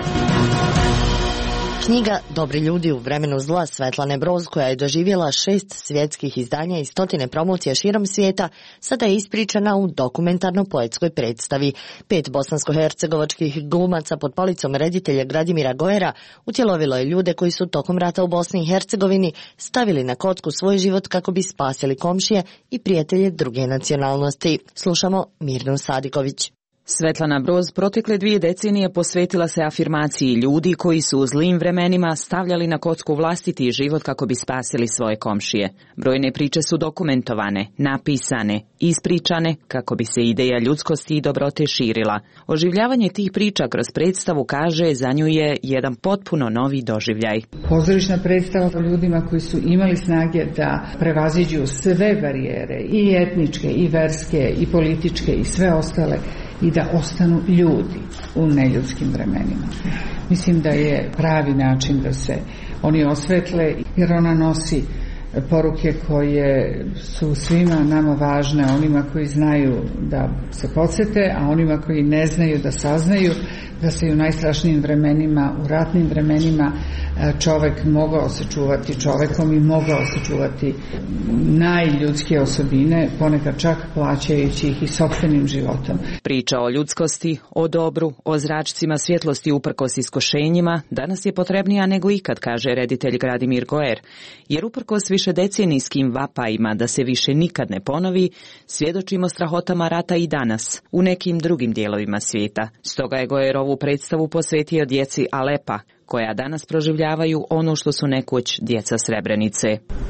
Knjiga Dobri ljudi u vremenu zla Svetlane Broz, koja je doživjela šest svjetskih izdanja i stotine promocija širom svijeta, sada je ispričana u dokumentarno-poetskoj predstavi. Pet bosansko-hercegovačkih glumaca pod palicom reditelja Gradimira Goera utjelovilo je ljude koji su tokom rata u Bosni i Hercegovini stavili na kocku svoj život kako bi spasili komšije i prijatelje druge nacionalnosti. Slušamo Mirnu Sadiković. Svetlana Broz protekle dvije decenije posvetila se afirmaciji ljudi koji su u zlim vremenima stavljali na kocku vlastiti život kako bi spasili svoje komšije. Brojne priče su dokumentovane, napisane, ispričane kako bi se ideja ljudskosti i dobrote širila. Oživljavanje tih priča kroz predstavu, kaže, za nju je jedan potpuno novi doživljaj. Pozorišna predstava o ljudima koji su imali snage da prevaziđu sve barijere, i etničke, i verske, i političke, i sve ostale, i da ostanu ljudi u neljudskim vremenima. Mislim da je pravi način da se oni osvetle, jer ona nosi poruke koje su svima nama važne, onima koji znaju da se podsjete, a onima koji ne znaju da saznaju da se i u najstrašnijim vremenima, u ratnim vremenima, čovek mogao se čuvati čovekom i mogao se čuvati najljudskije osobine, ponekad čak plaćajući ih i sopstvenim životom. Priča o ljudskosti, o dobru, o zračcima svjetlosti uprkos iskušenjima danas je potrebnija nego ikad, kaže reditelj Gradimir Goer, jer uprkos višedecenijskim vapajima da se više nikad ne ponovi, svjedočimo strahotama rata i danas u nekim drugim dijelovima svijeta. Stoga je Goer ovu predstavu posvetio djeci Alepa, koja danas proživljavaju ono što su nekoć djeca Srebrenice.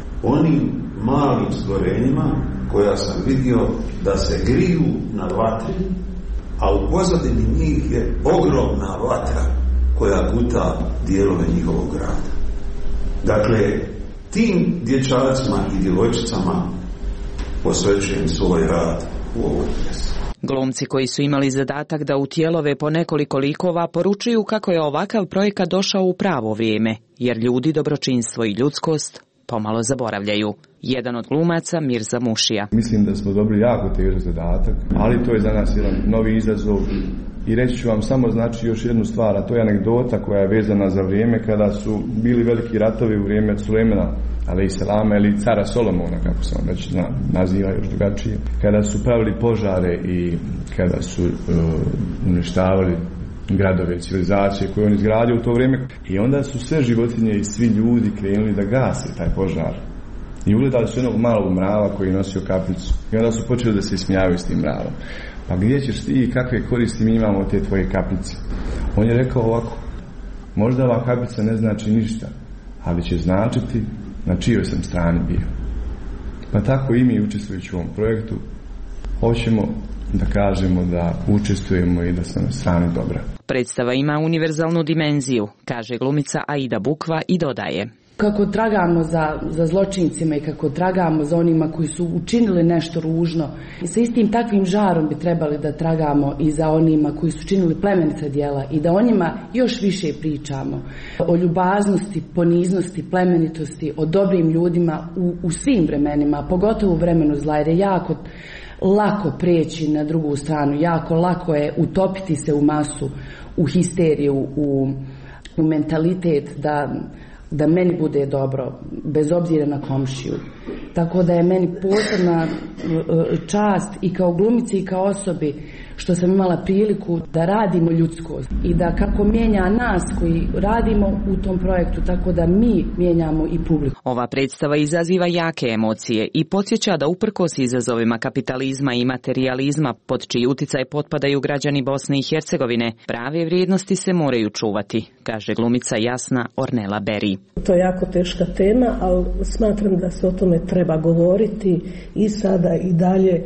Onim malim stvorenjima koja sam vidio da se griju na vatri, a u pozadini njih je ogromna vatra koja guta dijelove njihovog grada. Dakle, tim dječacima i djevojčicama posvećujem svoj rad u ovoj pjesmi. Glumci koji su imali zadatak da utjelove po nekoliko likova poručuju kako je ovakav projekat došao u pravo vrijeme, jer ljudi dobročinstvo i ljudskost pomalo zaboravljaju. Jedan od glumaca, Mirza Mušija. Mislim da smo dobili jako težak zadatak, ali to je za nas jedan novi izazov. I reći ću vam samo znači još jednu stvar, a to je anegdota koja je vezana za vrijeme kada su bili veliki ratovi u vrijeme Sulejmana alejselama ili cara Solomona, kako se on već naziva još drugačije, kada su pravili požare i kada su uh, uništavali gradove, civilizacije koje on izgradio u to vrijeme, i onda su sve životinje i svi ljudi krenuli da gase taj požar. I ugledali su jednog malog mrava koji je nosio kaplicu i onda su počeli da se ismijavaju s tim mravom. Pa gdje ćeš ti i kakve koristi mi imamo od te tvoje kaplice? On je rekao ovako: možda ova kaplica ne znači ništa, ali će značiti na čijoj sam strani bio. Pa tako i mi, učestvujući u ovom projektu, hoćemo da kažemo da učestvujemo i da smo na strani dobra. Predstava ima univerzalnu dimenziju, kaže glumica Aida Bukva i dodaje: Kako tragamo za, za zločincima i kako tragamo za onima koji su učinili nešto ružno, i sa istim takvim žarom bi trebali da tragamo i za onima koji su činili plemenita djela i da o njima još više pričamo. O ljubaznosti, poniznosti, plemenitosti, o dobrim ljudima u, u svim vremenima, pogotovo u vremenu zla, jer je jako lako preći na drugu stranu, jako lako je utopiti se u masu, u histeriju, u, u mentalitet da... da meni bude dobro, bez obzira na komšiju. Tako da je meni posebna čast i kao glumici i kao osobi što sam imala priliku da radimo ljudskost i da kako mijenja nas koji radimo u tom projektu, tako da mi mijenjamo i publiku. Ova predstava izaziva jake emocije i podsjeća da uprkos izazovima kapitalizma i materijalizma pod čiji uticaj potpadaju građani Bosne i Hercegovine, prave vrijednosti se moraju čuvati, kaže glumica Jasna Ornela Beri. To je jako teška tema, ali smatram da se o tome treba govoriti i sada i dalje,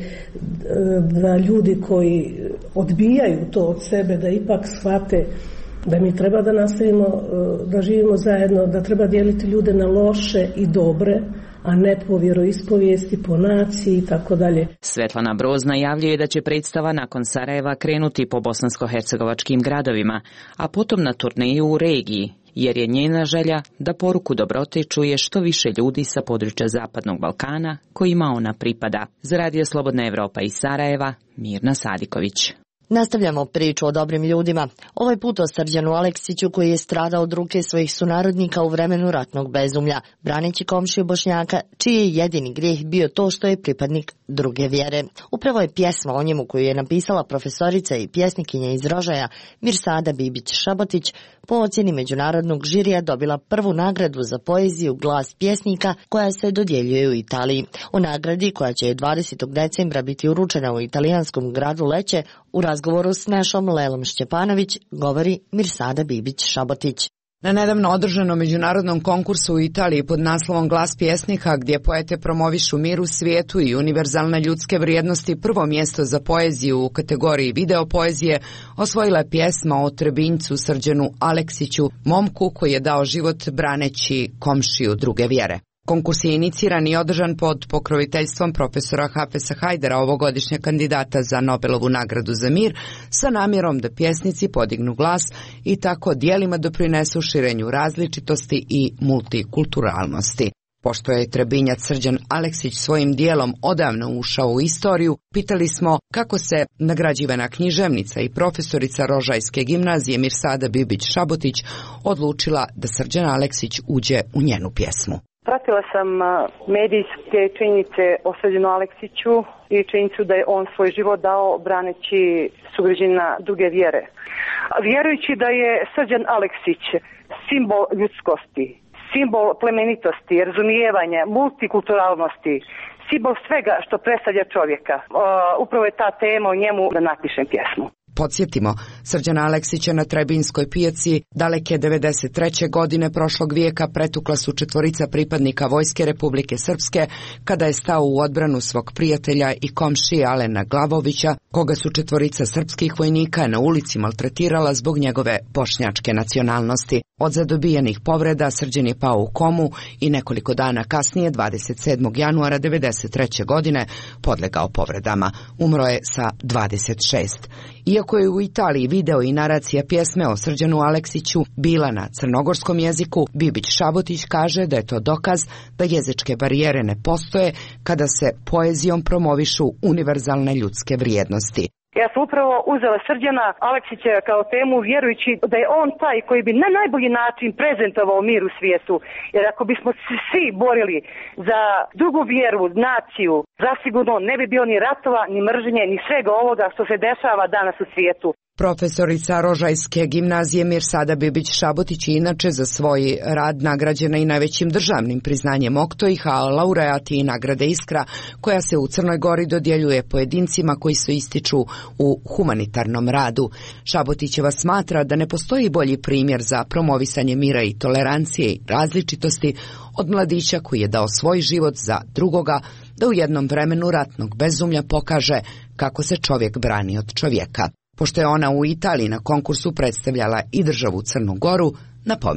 da ljudi koji odbijaju to od sebe, da ipak shvate da mi treba da nastavimo, da živimo zajedno, da treba dijeliti ljude na loše i dobre, a ne po vjeroispovijesti, po naciji i tako dalje. Svetlana Broz najavljuje da će predstava nakon Sarajeva krenuti po bosansko-hercegovačkim gradovima, a potom na turneju u regiji, jer je njena želja da poruku dobrote čuje što više ljudi sa područja Zapadnog Balkana kojima ona pripada. Za Radio Slobodna Evropa iz Sarajeva, Mirna Sadiković. Nastavljamo priču o dobrim ljudima. Ovaj put o Srđanu Aleksiću koji je stradao od ruke svojih sunarodnika u vremenu ratnog bezumlja, braneći komšiju Bošnjaka, čiji je jedini grijeh bio to što je pripadnik druge vjere. Upravo je pjesma o njemu koju je napisala profesorica i pjesnikinja iz Rožaja Mirsada Bibić-Šabotić po ocjeni međunarodnog žirija dobila prvu nagradu za poeziju Glas pjesnika koja se dodjeljuje u Italiji. O nagradi koja će dvadesetog decembra biti uručena u italijanskom gradu Leće, u razgovoru s našom Lelom Šćepanović govori Mirsada Bibić-Šabotić. Na nedavno održanom međunarodnom konkursu u Italiji pod naslovom Glas pjesnika, gdje poete promovišu mir u svijetu i univerzalne ljudske vrijednosti, prvo mjesto za poeziju u kategoriji video poezije osvojila je pjesma o Trebinjcu Srđanu Aleksiću, momku koji je dao život braneći komšiju druge vjere. Konkurs je iniciran i održan pod pokroviteljstvom profesora Hafesa Hajdara, ovogodišnjeg kandidata za Nobelovu nagradu za mir, sa namjerom da pjesnici podignu glas i tako djelima doprinesu širenju različitosti i multikulturalnosti. Pošto je Trebinjac Srđan Aleksić svojim dijelom odavno ušao u istoriju, pitali smo kako se nagrađivana književnica i profesorica Rožajske gimnazije Mirsada Bibić-Šabotić odlučila da Srđan Aleksić uđe u njenu pjesmu. Pratila sam medijske činjenice o Srđanu Aleksiću i činjenicu da je on svoj život dao braneći sugrađanina druge vjere. Vjerujući da je Srđan Aleksić simbol ljudskosti, simbol plemenitosti, razumijevanja, multikulturalnosti, simbol svega što predstavlja čovjeka. Upravo je ta tema o njemu da napišem pjesmu. Podsjetimo, Srđana Aleksića na Trebinjskoj pijaci daleke devedeset treće godine prošlog vijeka pretukla su četvorica pripadnika Vojske Republike Srpske kada je stao u odbranu svog prijatelja i komšije Alena Glavovića, koga su četvorica srpskih vojnika na ulici maltretirala zbog njegove bošnjačke nacionalnosti. Od zadobijenih povreda Srđan je pao u komu i nekoliko dana kasnije, dvadeset sedmog januara devedeset treće godine, podlegao povredama. Umro je sa dvadeset šest. Iako je u Italiji video i naracija pjesme o Srđanu Aleksiću bila na crnogorskom jeziku, Bibić-Šabotić kaže da je to dokaz da jezičke barijere ne postoje kada se poezijom promovišu univerzalne ljudske vrijednosti. Ja sam upravo uzela Srđana Aleksića kao temu vjerujući da je on taj koji bi na najbolji način prezentovao mir u svijetu. Jer ako bismo se svi borili za drugu vjeru, naciju, zasigurno ne bi bilo ni ratova, ni mržnje, ni svega ovoga što se dešava danas u svijetu. Profesorica Rožajske gimnazije Mirsada Bibić-Šabotić je inače za svoj rad nagrađena i najvećim državnim priznanjem Oktojha, a laureati i nagrade Iskra, koja se u Crnoj Gori dodjeljuje pojedincima koji se ističu u humanitarnom radu. Šabotićeva smatra da ne postoji bolji primjer za promovisanje mira i tolerancije i različitosti od mladića koji je dao svoj život za drugoga, da u jednom vremenu ratnog bezumlja pokaže kako se čovjek brani od čovjeka. Pošto je ona u Italiji na konkursu predstavljala i državu Crnu Goru, napominje.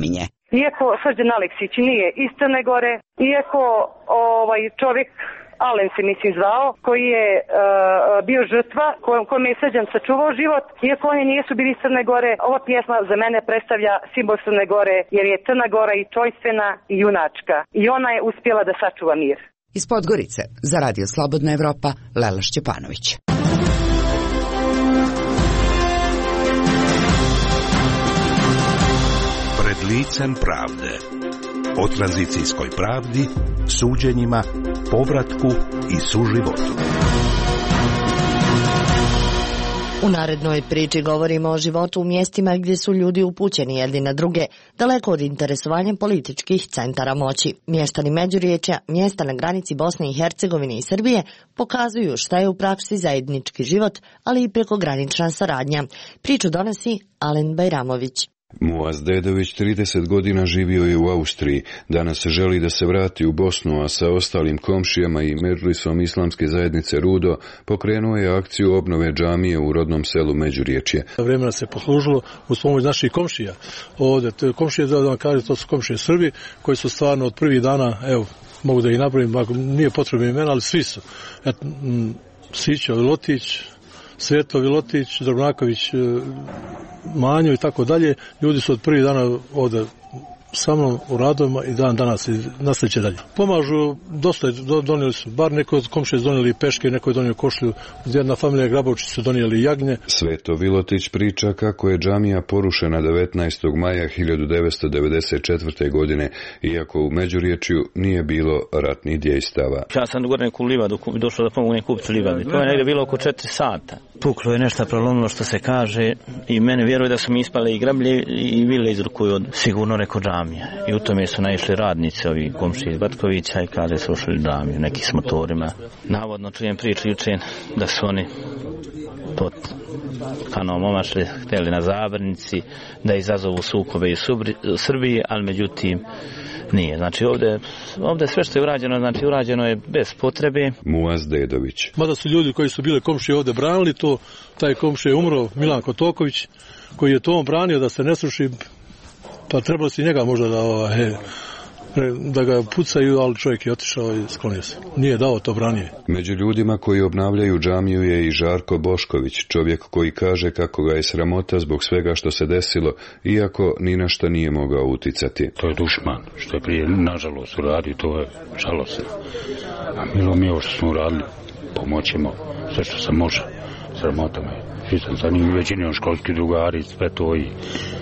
Iako Srđan Aleksić nije iz Crne Gore, iako ovaj čovjek Alen se mislim zvao, koji je uh, bio žrtva, kojom je Srđan sačuvao život, iako oni nisu bili iz Crne Gore, ova pjesma za mene predstavlja simbol Crne Gore, jer je Crna Gora i čojstvena i junačka. I ona je uspjela da sačuva mir. Iz Podgorice, za Radio Slobodna Evropa, Lela Šćepanović. Pred licem pravde. O tranzicijskoj pravdi, suđenjima, povratku i suživotu. U narednoj priči govorimo o životu u mjestima gdje su ljudi upućeni jedni na druge, daleko od interesovanja političkih centara moći. Mještani Međuriječja, mjesta na granici Bosne i Hercegovine i Srbije, pokazuju šta je u praksi zajednički život, ali i prekogranična saradnja. Priču donosi Alen Bajramović. Muaz Dedović trideset godina živio je u Austriji, danas želi da se vrati u Bosnu, a sa ostalim komšijama i Medžlisom islamske zajednice Rudo pokrenuo je akciju obnove džamije u rodnom selu Međuriječje. Vremena se poslužilo uz pomoć naših komšija. Ovdje, komšije, da vam kažem, to su komšije Srbi, koji su stvarno od prvih dana, evo, mogu da ih napravim, ako nije potrebno imena, ali svi su. Et, m, Sićo Vilotić, Sveto Vilotić, Drobnaković, Manjo i tako dalje, ljudi su od prvih dana ovdje sa mnom u radovima i dan danas i nastavit dalje. Pomažu, dosta donijeli su, bar neko od komšije donijeli peške, neko je donio košlju, jedna familija Grabovčić su donijeli jagnje. Sveto Vilotić priča kako je džamija porušena devetnaestog maja hiljadu devetsto devedeset četvrte. godine, iako u Međuriječju nije bilo ratnih djejstava. Ja sam gore neku livadu, došao da pomogu kupiti livadu. To je negdje bilo oko četiri sata. Puklo je nešto, prolomilo što se kaže i mene vjeruje da su mi ispale i grablje i vile izrukuju od sigurno reko džamija. I u tome su naišli radnici, ovi komšije iz Batkovića i kada su ušli džamiju, neki s motorima. Navodno čujem priču juče da su oni pod kanom omašli, htjeli na zabranici da izazovu sukobe u Srbiji, ali međutim nije. Znači ovdje, ovdje sve što je urađeno, znači urađeno je bez potrebe. Muaz Dedović. Mada su ljudi koji su bile komšije ovdje branili to, taj komšije je umro, Milan Kotoković, koji je to on branio da se ne sruši, pa trebalo si njega možda da, he, da ga pucaju, ali čovjek je otišao i sklonio se. Nije dao to branije. Među ljudima koji obnavljaju džamiju je i Žarko Bošković, čovjek koji kaže kako ga je sramota zbog svega što se desilo, iako ni na šta nije mogao uticati. To je dušman, što je prije nažalost uradio, to je žalosno. A milo mi je ovo što smo uradili, pomoćemo sve što se može. Sramota me. Svi sam sa njim većinom školski drugari, sve to i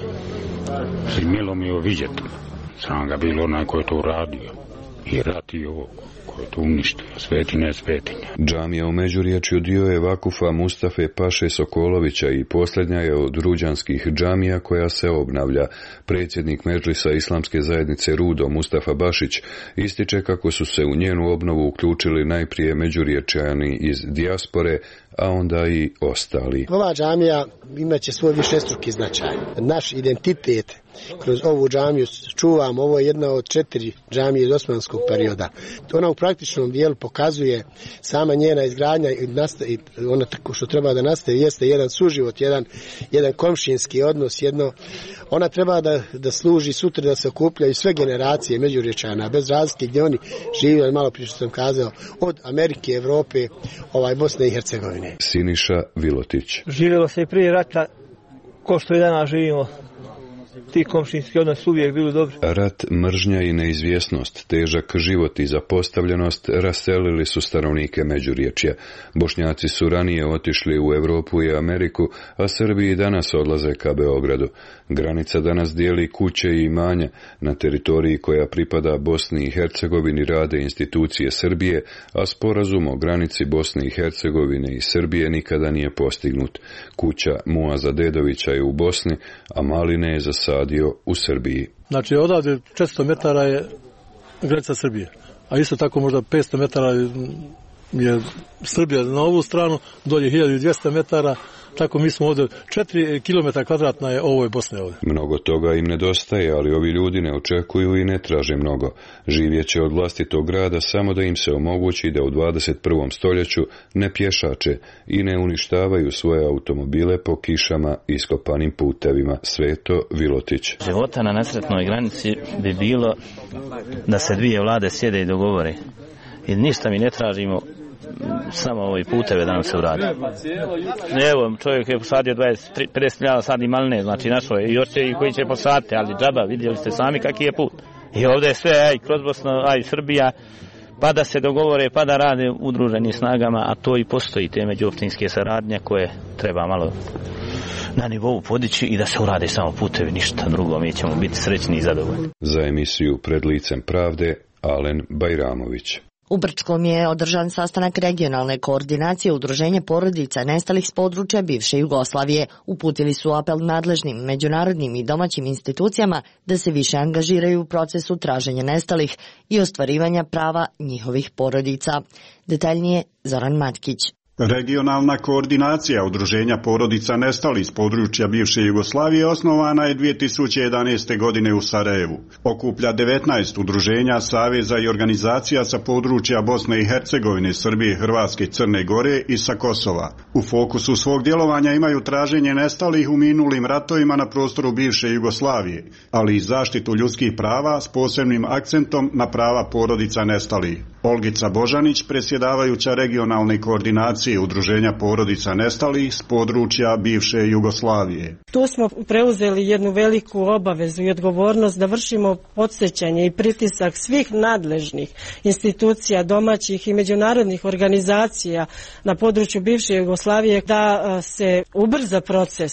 svi milo mi je vidjeti. Sram ga bilo onaj ko je to uradio i rati ovo ko je to uništio, sveti ne svetinja. Džamija u Međuriječju dio je vakufa Mustafe Paše Sokolovića i posljednja je od ruđanskih džamija koja se obnavlja. Predsjednik Medžlisa islamske zajednice Rudo Mustafa Bašić ističe kako su se u njenu obnovu uključili najprije Međuriječani iz dijaspore, a onda i ostali. Ova džamija imaće svoj višestruki značaj. Naš identitet kroz ovu džamiju čuvamo, ovo je jedna od četiri džamije iz osmanskog perioda. Ona u praktičnom dijelu pokazuje sama njena izgradnja i nastaje, ona tako što treba da nastaje jeste jedan suživot, jedan, jedan komšinski odnos, jedno, ona treba da, da služi sutra da se okupljaju sve generacije Međuriječana, bez razlike gdje oni žive, malo prije što sam kazao, od Amerike, Evrope, ovaj Bosne i Hercegovine. Siniša Vilotić. Živjelo se i prije rata, ko što i danas živimo. Ti komšinski odnos uvijek bili dobri. Rat, mržnja i neizvjesnost, težak život i zapostavljenost raselili su stanovnike Međuriječja. Bošnjaci su ranije otišli u Europu i Ameriku, a Srbi i danas odlaze ka Beogradu. Granica danas dijeli kuće i imanja. Na teritoriji koja pripada Bosni i Hercegovini rade institucije Srbije, a sporazum o granici Bosne i Hercegovine i Srbije nikada nije postignut. Kuća Muaza Dedovića je u Bosni, a Maline je zasadio u Srbiji. Znači odavde četiristo metara je granica Srbije, a isto tako možda petsto metara je Srbija na ovu stranu, dolje hiljadu dvjesto metara, Tako mi smo ovdje, četiri kilometra kvadratna je ovoj Bosne ovdje. Mnogo toga im nedostaje, ali ovi ljudi ne očekuju i ne traže mnogo. Živjet će od vlastitog grada samo da im se omogući da u dvadeset prvom stoljeću ne pješače i ne uništavaju svoje automobile po kišama i iskopanim putevima. Sveto Vilotić. Života na nesretnoj granici bi bilo da se dvije vlade sjede i dogovore. I ništa mi ne tražimo, samo ovi puteve da nam se uradi. Evo, čovjek je posadio dvadeset pedeset hiljada sadi maline, znači našo je, i još će i koji će posaditi, ali džaba, vidjeli ste sami kaki je put. I ovdje je sve, aj kroz Bosnu, aj Srbija, pa da se dogovore, pa da rade udruženi snagama, a to i postoji te međuopćinske saradnje koje treba malo na nivou podići i da se urade samo putevi, ništa drugo, mi ćemo biti srećni i zadovoljni. Za emisiju Pred licem pravde, Alen Bajramović. U Brčkom je održan sastanak regionalne koordinacije udruženja porodica nestalih s područja bivše Jugoslavije. Uputili su apel nadležnim međunarodnim i domaćim institucijama da se više angažiraju u procesu traženja nestalih i ostvarivanja prava njihovih porodica. Detaljnije Zoran Matkić. Regionalna koordinacija udruženja porodica nestalih s područja bivše Jugoslavije osnovana je dvije tisuće jedanaeste. godine u Sarajevu. Okuplja devetnaest udruženja, saveza i organizacija sa područja Bosne i Hercegovine, Srbije, Hrvatske, Crne Gore i sa Kosova. U fokusu svog djelovanja imaju traženje nestalih u minulim ratovima na prostoru bivše Jugoslavije, ali i zaštitu ljudskih prava s posebnim akcentom na prava porodica nestalih. Olgica Božanić, predsjedavajuća regionalne koordinacije udruženja porodica nestalih s područja bivše Jugoslavije. Tu smo preuzeli jednu veliku obavezu i odgovornost da vršimo podsjećanje i pritisak svih nadležnih institucija, domaćih i međunarodnih organizacija na području bivše Jugoslavije da se ubrza proces,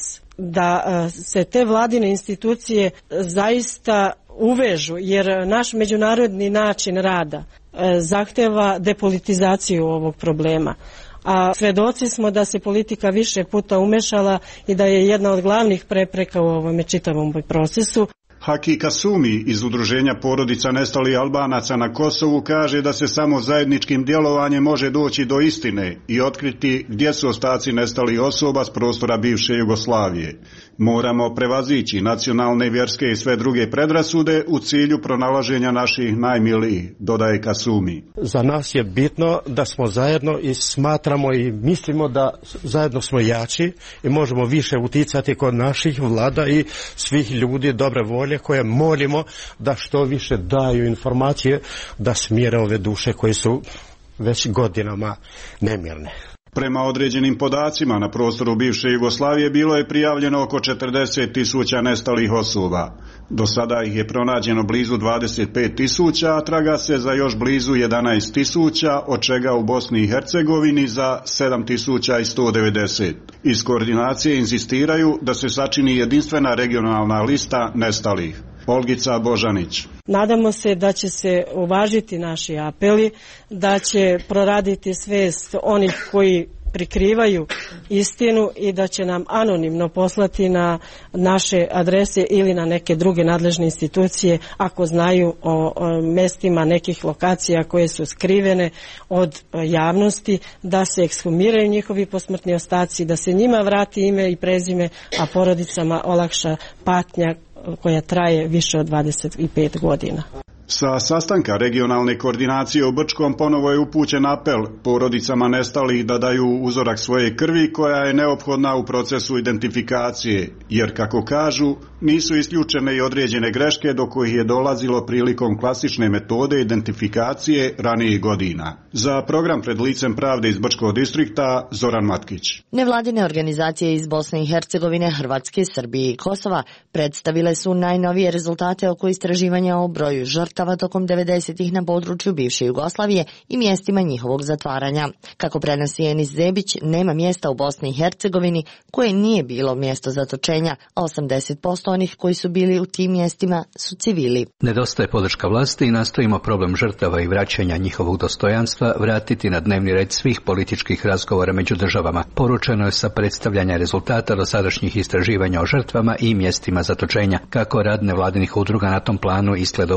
da se te vladine institucije zaista uvežu, jer naš međunarodni način rada zahteva depolitizaciju ovog problema. A svedoci smo da se politika više puta umešala i da je jedna od glavnih prepreka u ovom čitavom procesu. Haki Kasumi iz udruženja porodica nestalih Albanaca na Kosovu kaže da se samo zajedničkim djelovanjem može doći do istine i otkriti gdje su ostaci nestalih osoba s prostora bivše Jugoslavije. Moramo prevazići nacionalne, vjerske i sve druge predrasude u cilju pronalaženja naših najmilijih, dodaje Kasumi. Za nas je bitno da smo zajedno i smatramo i mislimo da zajedno smo jači i možemo više uticati kod naših vlada i svih ljudi dobre volje koje molimo da što više daju informacije da smjere ove duše koje su već godinama nemirne. Prema određenim podacima na prostoru bivše Jugoslavije bilo je prijavljeno oko četrdeset tisuća nestalih osoba. Do sada ih je pronađeno blizu dvadeset pet tisuća, a traga se za još blizu jedanaest tisuća, od čega u Bosni i Hercegovini za sedam tisuća sto devedeset. Iz koordinacije insistiraju da se sačini jedinstvena regionalna lista nestalih. Olgica Božanić. Nadamo se da će se uvažiti naši apeli, da će proraditi svest onih koji prikrivaju istinu i da će nam anonimno poslati na naše adrese ili na neke druge nadležne institucije ako znaju o, o mestima nekih lokacija koje su skrivene od javnosti, da se ekshumiraju njihovi posmrtni ostaci, da se njima vrati ime i prezime, a porodicama olakša patnja koja traje više od dvadeset pet godina. Sa sastanka regionalne koordinacije u Brčkom ponovo je upućen apel porodicama nestalih da daju uzorak svoje krvi koja je neophodna u procesu identifikacije, jer kako kažu nisu isključene i određene greške do kojih je dolazilo prilikom klasične metode identifikacije ranijih godina. Za program Pred licem pravde iz Brčkog distrikta Zoran Matkić. Nevladine organizacije iz Bosne i Hercegovine, Hrvatske, Srbije i Kosova predstavile su najnovije rezultate oko istraživanja o broju žrtava tokom devedesetih na području bivše Jugoslavije i mjestima njihovog zatvaranja. Kako prenosi Enis Zebić, nema mjesta u Bosni i Hercegovini koje nije bilo mjesto zatočenja, a osamdeset posto onih koji su bili u tim mjestima su civili. Nedostaje podrška vlasti i nastojimo problem žrtava i vraćanja njihovog dostojanstva vratiti na dnevni red svih političkih razgovora među državama. Poručeno je sa predstavljanja rezultata dosadašnjih istraživanja o žrtvama i mjestima zatočenja. Kako rad nevladinih udruga na tom planu izgleda u brojkama.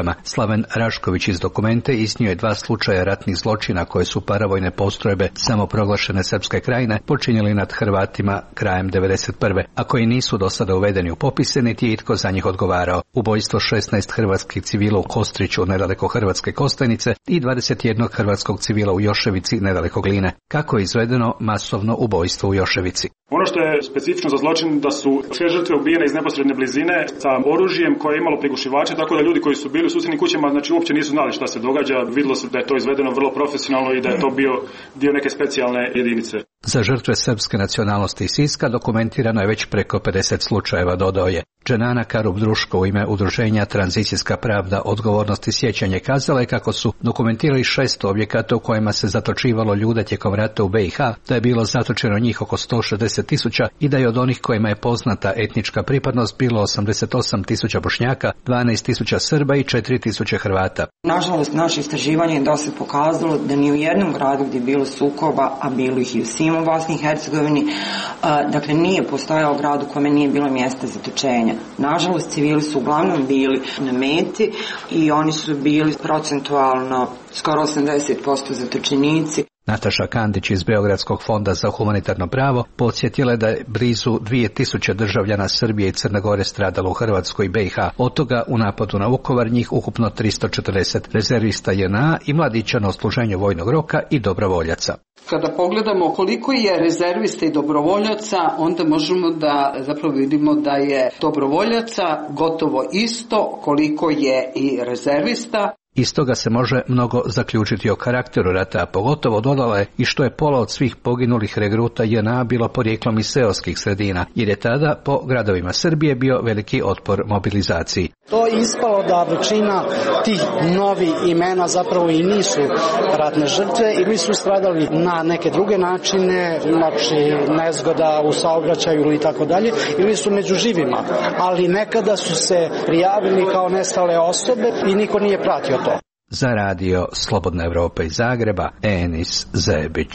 godinama. Slaven Rašković iz Dokumente iznio je dva slučaja ratnih zločina koje su paravojne postrojbe samoproglašene Srpske krajine počinjeli nad Hrvatima krajem devedeset prve, a koji nisu do sada uvedeni u popise, niti je itko za njih odgovarao. Ubojstvo šesnaest hrvatskih civila u Kostriću, nedaleko Hrvatske Kostajnice, i dvadeset jednog hrvatskog civila u Joševici, nedaleko Gline. Kako je izvedeno masovno ubojstvo u Joševici? Ono što je specifično za zločin da su sve žrtve ubijene iz neposredne blizine sa oružjem koje je imalo prigušivače, tako da ljudi koji su bili u susjednim kućama znači uopće nisu znali šta se događa. Vidjelo se da je to izvedeno vrlo profesionalno i da je to bio dio neke specijalne jedinice. Za žrtve srpske nacionalnosti iz Siska dokumentirano je već preko pedeset slučajeva, dodao je. Dženana Karub-Druško u ime udruženja Tranzicijska pravda, odgovornost i sjećanje kazala je kako su dokumentirali šest objekata u kojima se zatočivalo ljude tijekom rata u B i H, da je bilo zatočeno njih oko sto šezdeset tisuća i da je od onih kojima je poznata etnička pripadnost bilo osamdeset osam tisuća Bošnjaka, dvanaest tisuća Srba i četiri tisuće Hrvata. Nažalost, naše istraživanje je dosad pokazalo da ni u jednom gradu gdje je bilo sukoba, a bilo ih i u svim u Bosni i Hercegovini, dakle nije postojao grad u kome nije bilo mjesta zatočenja. Nažalost, civili su uglavnom bili na meti i oni su bili procentualno skoro osamdeset posto zatočenici. Nataša Kandić iz Beogradskog fonda za humanitarno pravo podsjetila je da je blizu dvije tisuće državljana Srbije i Crne Gore stradalo u Hrvatskoj i B i H. Od toga u napadu na Vukovar njih ukupno tristo četrdeset, rezervista J N A i mladića na odsluženju vojnog roka i dobrovoljaca. Kada pogledamo koliko je rezervista i dobrovoljaca, onda možemo da zapravo vidimo da je dobrovoljaca gotovo isto koliko je i rezervista. Iz toga se može mnogo zaključiti o karakteru rata, a pogotovo dodala je i što je pola od svih poginulih regruta J N A bilo porijeklom iz seoskih sredina, jer je tada po gradovima Srbije bio veliki otpor mobilizaciji. To je ispalo da većina tih novi imena zapravo i nisu ratne žrtve ili su stradali na neke druge načine, znači nezgoda u saobraćaju ili tako dalje, ili su među živima, ali nekada su se prijavili kao nestale osobe i niko nije pratio to. Za radio Slobodna Evropa iz Zagreba, Enis Zebić.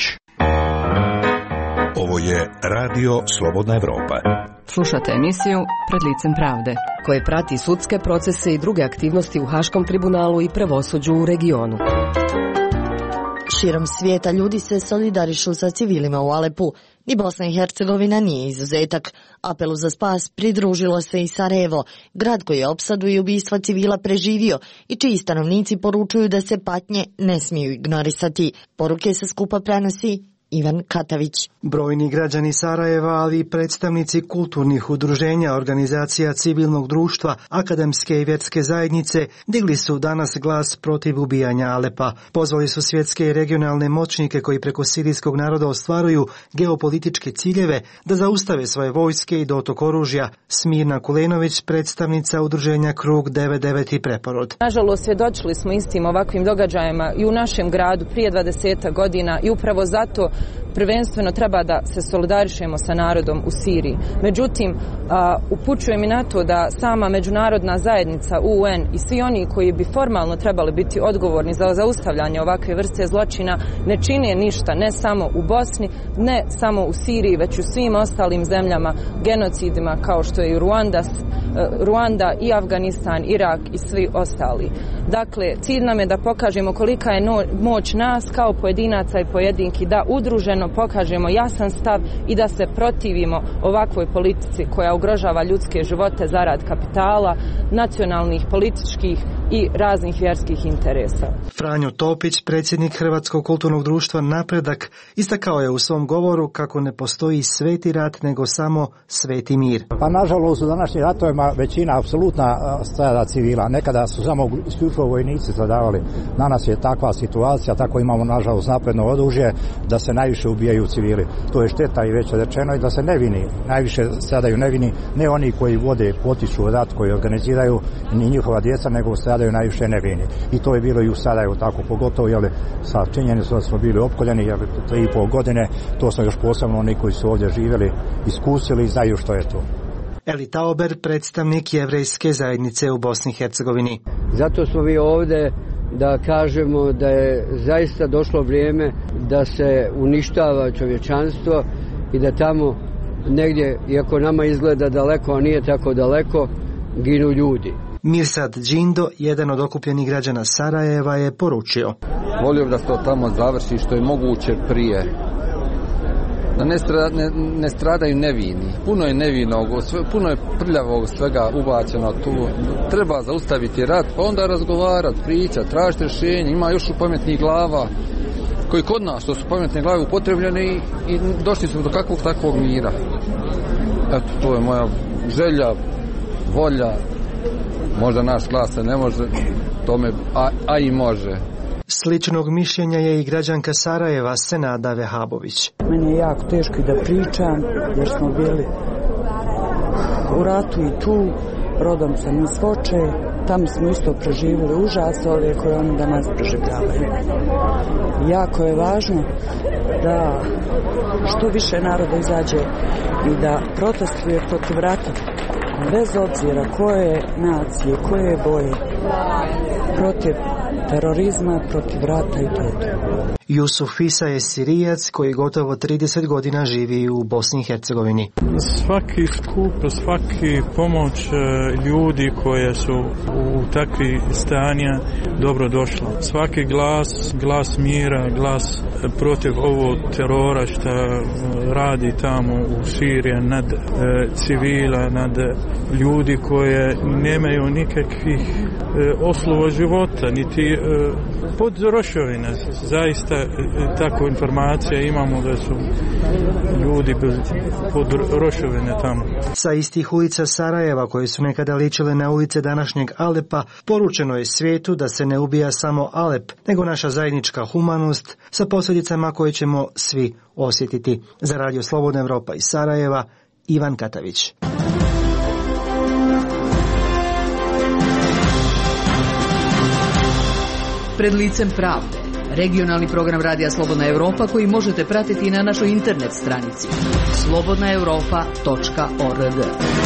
Ovo je radio Slobodna Evropa. Slušate emisiju Pred licem pravde, koje prati sudske procese i druge aktivnosti u Haškom tribunalu i pravosuđu u regionu. Širom svijeta ljudi se solidarišu sa civilima u Alepu. Ni Bosna i Hercegovina nije izuzetak. Apelu za spas pridružilo se i Sarajevo, grad koji je opsadu i ubistva civila preživio i čiji stanovnici poručuju da se patnje ne smiju ignorisati. Poruke sa skupa prenosi Ivan Katavić. Brojni građani Sarajeva, ali i predstavnici kulturnih udruženja, organizacija civilnog društva, akademske i vjerske zajednice digli su danas glas protiv ubijanja Alepa. Pozvali su svjetske i regionalne moćnike koji preko sirijskog naroda ostvaruju geopolitičke ciljeve da zaustave svoje vojske i dotok oružja. Smirna Kulenović, predstavnica udruženja Krug devedeset devet i Preporod. Nažalost, svjedočili smo istim ovakvim događajima i u našem gradu prije dvadeset godina i upravo zato prvenstveno treba da se solidarišemo sa narodom u Siriji. Međutim, a, upućujem i na to da sama međunarodna zajednica U N i svi oni koji bi formalno trebali biti odgovorni za zaustavljanje ovakve vrste zločina ne čine ništa, ne samo u Bosni, ne samo u Siriji, već u svim ostalim zemljama, genocidima kao što je i Ruanda, Ruanda i Afganistan, Irak i svi ostali. Dakle, cilj nam je da pokažemo kolika je no, moć nas kao pojedinaca i pojedinki, da udruženo pokažemo jasan stav i da se protivimo ovakvoj politici koja ugrožava ljudske živote zarad kapitala, nacionalnih, političkih i raznih vjerskih interesa. Franjo Topić, predsjednik Hrvatskog kulturnog društva Napredak, istakao je u svom govoru kako ne postoji sveti rat, nego samo sveti mir. Pa nažalost u današnjim ratovima većina apsolutna strada civila. Nekada su samo isključivo vojnici stradavali. Danas je takva situacija, tako imamo nažalost napredno oružje da se najviše ubijaju civili. To je šteta i već rečeno i da se nevini, najviše stradaju nevini, ne oni koji vode, potiču rat, koji organiziraju, ni njihova djeca, nego stradaju najviše nevini. I to je bilo i u Sarajevu tako, pogotovo jel, sa činjenicom da smo bili opkoljeni jel, tri i pol godine, to smo još posebno oni koji su ovdje živjeli, iskusili i znaju što je to. Eli Tauber, predstavnik jevrejske zajednice u Bosni i Hercegovini. Zato smo mi ovdje da kažemo da je zaista došlo vrijeme da se uništava čovječanstvo i da tamo negdje, iako nama izgleda daleko, a nije tako daleko, ginu ljudi. Mirsad Džindo, jedan od okupljenih građana Sarajeva, je poručio: volio da se to tamo završi što je moguće prije. Da ne, stra, ne, ne stradaju nevini. Puno je nevinog, puno je prljavog svega ubačeno tu. Treba zaustaviti rat, pa onda razgovarati, pričati, tražiti rješenje. Ima još u pametnih glava koji kod nas, što su pametne glave upotrebljene i, i došli smo do kakvog takvog mira. Eto, to je moja želja, volja. Možda naš glas se ne može tome, a, a i može. Sličnog mišljenja je i građanka Sarajeva Senada Vehabović. Meni je jako teško i da pričam, jer smo bili u ratu i tu, rodom sam iz Foče, tamo smo isto preživjeli užasove koje oni danas preživljavaju. Jako je važno da što više naroda izađe i da protestuje protiv rata, bez obzira koje nacije, koje boje, protiv terorizma, protiv rata i to. Jusuf Isa je Sirijac koji gotovo trideset godina živi u Bosni i Hercegovini. Svaki skup, svaki pomoć ljudi koje su u takvi stanja dobro došla. Svaki glas, glas mira, glas protiv ovog terora što radi tamo u Siriji nad e, civila, nad ljudi koje nemaju nikakvih e, oslova života, niti e, pod rošovine. Zaista e, tako informacija imamo da su ljudi pod rošovine tamo. Sa istih ulica Sarajeva, koje su nekada ličile na ulice današnjeg Alepa, poručeno je svijetu da se ne ubija samo Alep, nego naša zajednička humanost sa posljedicama koje ćemo svi osjetiti. Za Radio Slobodna Evropa iz Sarajeva, Ivan Katavić. Pred licem pravde. Regionalni program Radija Slobodna Evropa koji možete pratiti na našoj internet stranici slobodna europa tačka org.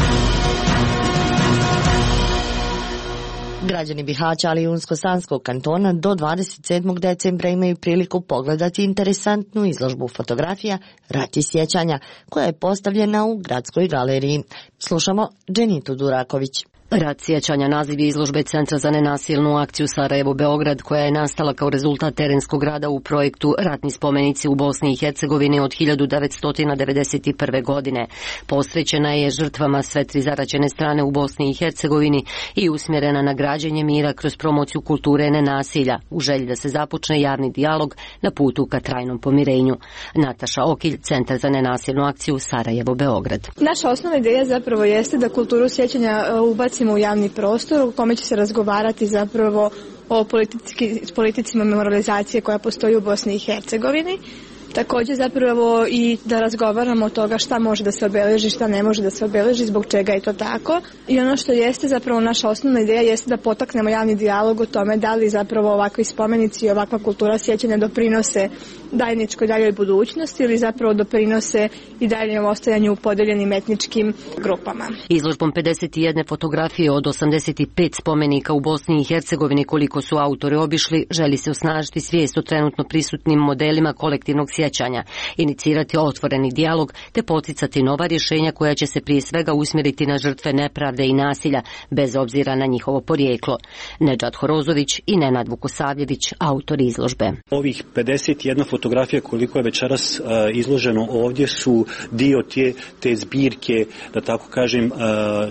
Građani Bihaća, ali i Unsko-Sanskog kantona do dvadeset sedmog decembra imaju priliku pogledati interesantnu izložbu fotografija Rat i sjećanja, koja je postavljena u Gradskoj galeriji. Slušamo Dženitu Duraković. Rat sjećanja naziv je izložbe Centra za nenasilnu akciju Sarajevo Beograd, koja je nastala kao rezultat terenskog rada u projektu Ratni spomenici u Bosni i Hercegovini od hiljadu devetsto devedeset prve. godine. Posvećena je žrtvama sve tri zaraćene strane u Bosni i Hercegovini i usmjerena na građenje mira kroz promociju kulture nenasilja, u želji da se započne javni dijalog na putu ka trajnom pomirenju. Nataša Okilj, Centar za nenasilnu akciju Sarajevo Beograd. Naša osnovna ideja zapravo jeste da kulturu sjećanja ubacimo u javni prostor u kome će se razgovarati zapravo o politici memorializacije koja postoji u Bosni i Hercegovini. Također zapravo i da razgovaramo o toga šta može da se obeleži, šta ne može da se obeleži, zbog čega je to tako. I ono što jeste zapravo naša osnovna ideja jeste da potaknemo javni dijalog o tome da li zapravo ovakvi spomenici i ovakva kultura sjećanja doprinose zajedničkoj daljoj budućnosti ili zapravo doprinose i daljem ostajanju u podeljenim etničkim grupama. Izložbom pedeset jedne fotografije od osamdeset pet spomenika u Bosni i Hercegovini, koliko su autori obišli, želi se osnažiti svijest o trenutno prisutnim modelima kolektivnog sjećanja, inicirati otvoreni dijalog te poticati nova rješenja koja će se prije svega usmjeriti na žrtve nepravde i nasilja, bez obzira na njihovo porijeklo. Nedžad Horozović i Nenad Vukosavljević, autori izložbe. Ovih pedeset jedna fotografija koliko je večeras uh, izloženo ovdje su dio te, te zbirke, da tako kažem, uh,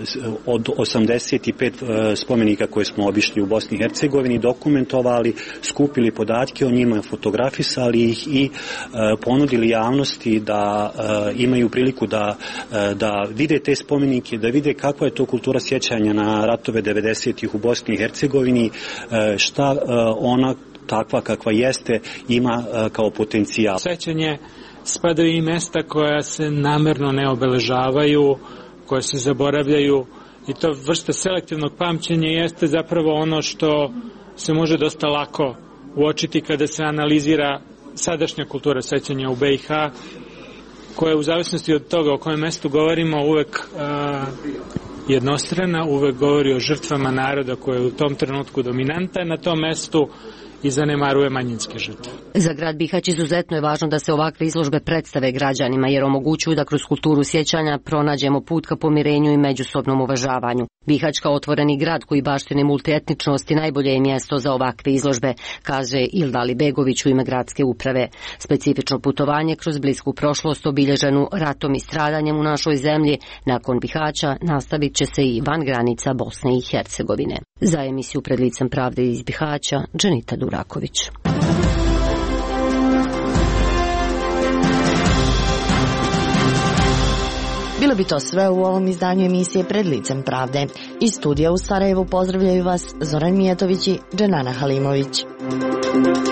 od osamdeset pet uh, spomenika koje smo obišli u Bosni i Hercegovini, dokumentovali, skupili podatke o njima, fotografisali ih i uh, ponudili javnosti da uh, imaju priliku da, uh, da vide te spomenike, da vide kakva je to kultura sjećanja na ratove devedesetih u Bosni i Hercegovini, uh, šta uh, ona takva kakva jeste ima uh, kao potencijal. Sećanje spadaju i mesta koja se namerno ne obeležavaju, koje se zaboravljaju, i to vrsta selektivnog pamćenja jeste zapravo ono što se može dosta lako uočiti kada se analizira sadašnja kultura sećanja u B i H, koja u zavisnosti od toga o kojem mestu govorimo uvek uh, jednostrana, uvek govori o žrtvama naroda koja je u tom trenutku dominanta na tom mestu i zanemaruje manjinske žrtve. Za grad Bihać izuzetno je važno da se ovakve izložbe predstave građanima jer omogućuju da kroz kulturu sjećanja pronađemo put ka pomirenju i međusobnom uvažavanju. Bihać kao otvoreni grad koji baštini multietničnosti najbolje je mjesto za ovakve izložbe, kaže Ildali Begović u ime gradske uprave. Specifično putovanje kroz blisku prošlost obilježenu ratom i stradanjem u našoj zemlji nakon Bihaća nastavit će se i van granica Bosne i Hercegovine. Za emisiju Pred licem pravde iz Bihaća, Dženita Duraković. Bilo bi to sve u ovom izdanju emisije Pred licem pravde. Iz studija u Sarajevu pozdravljaju vas Zoran Mijatović i Dženana Halimović.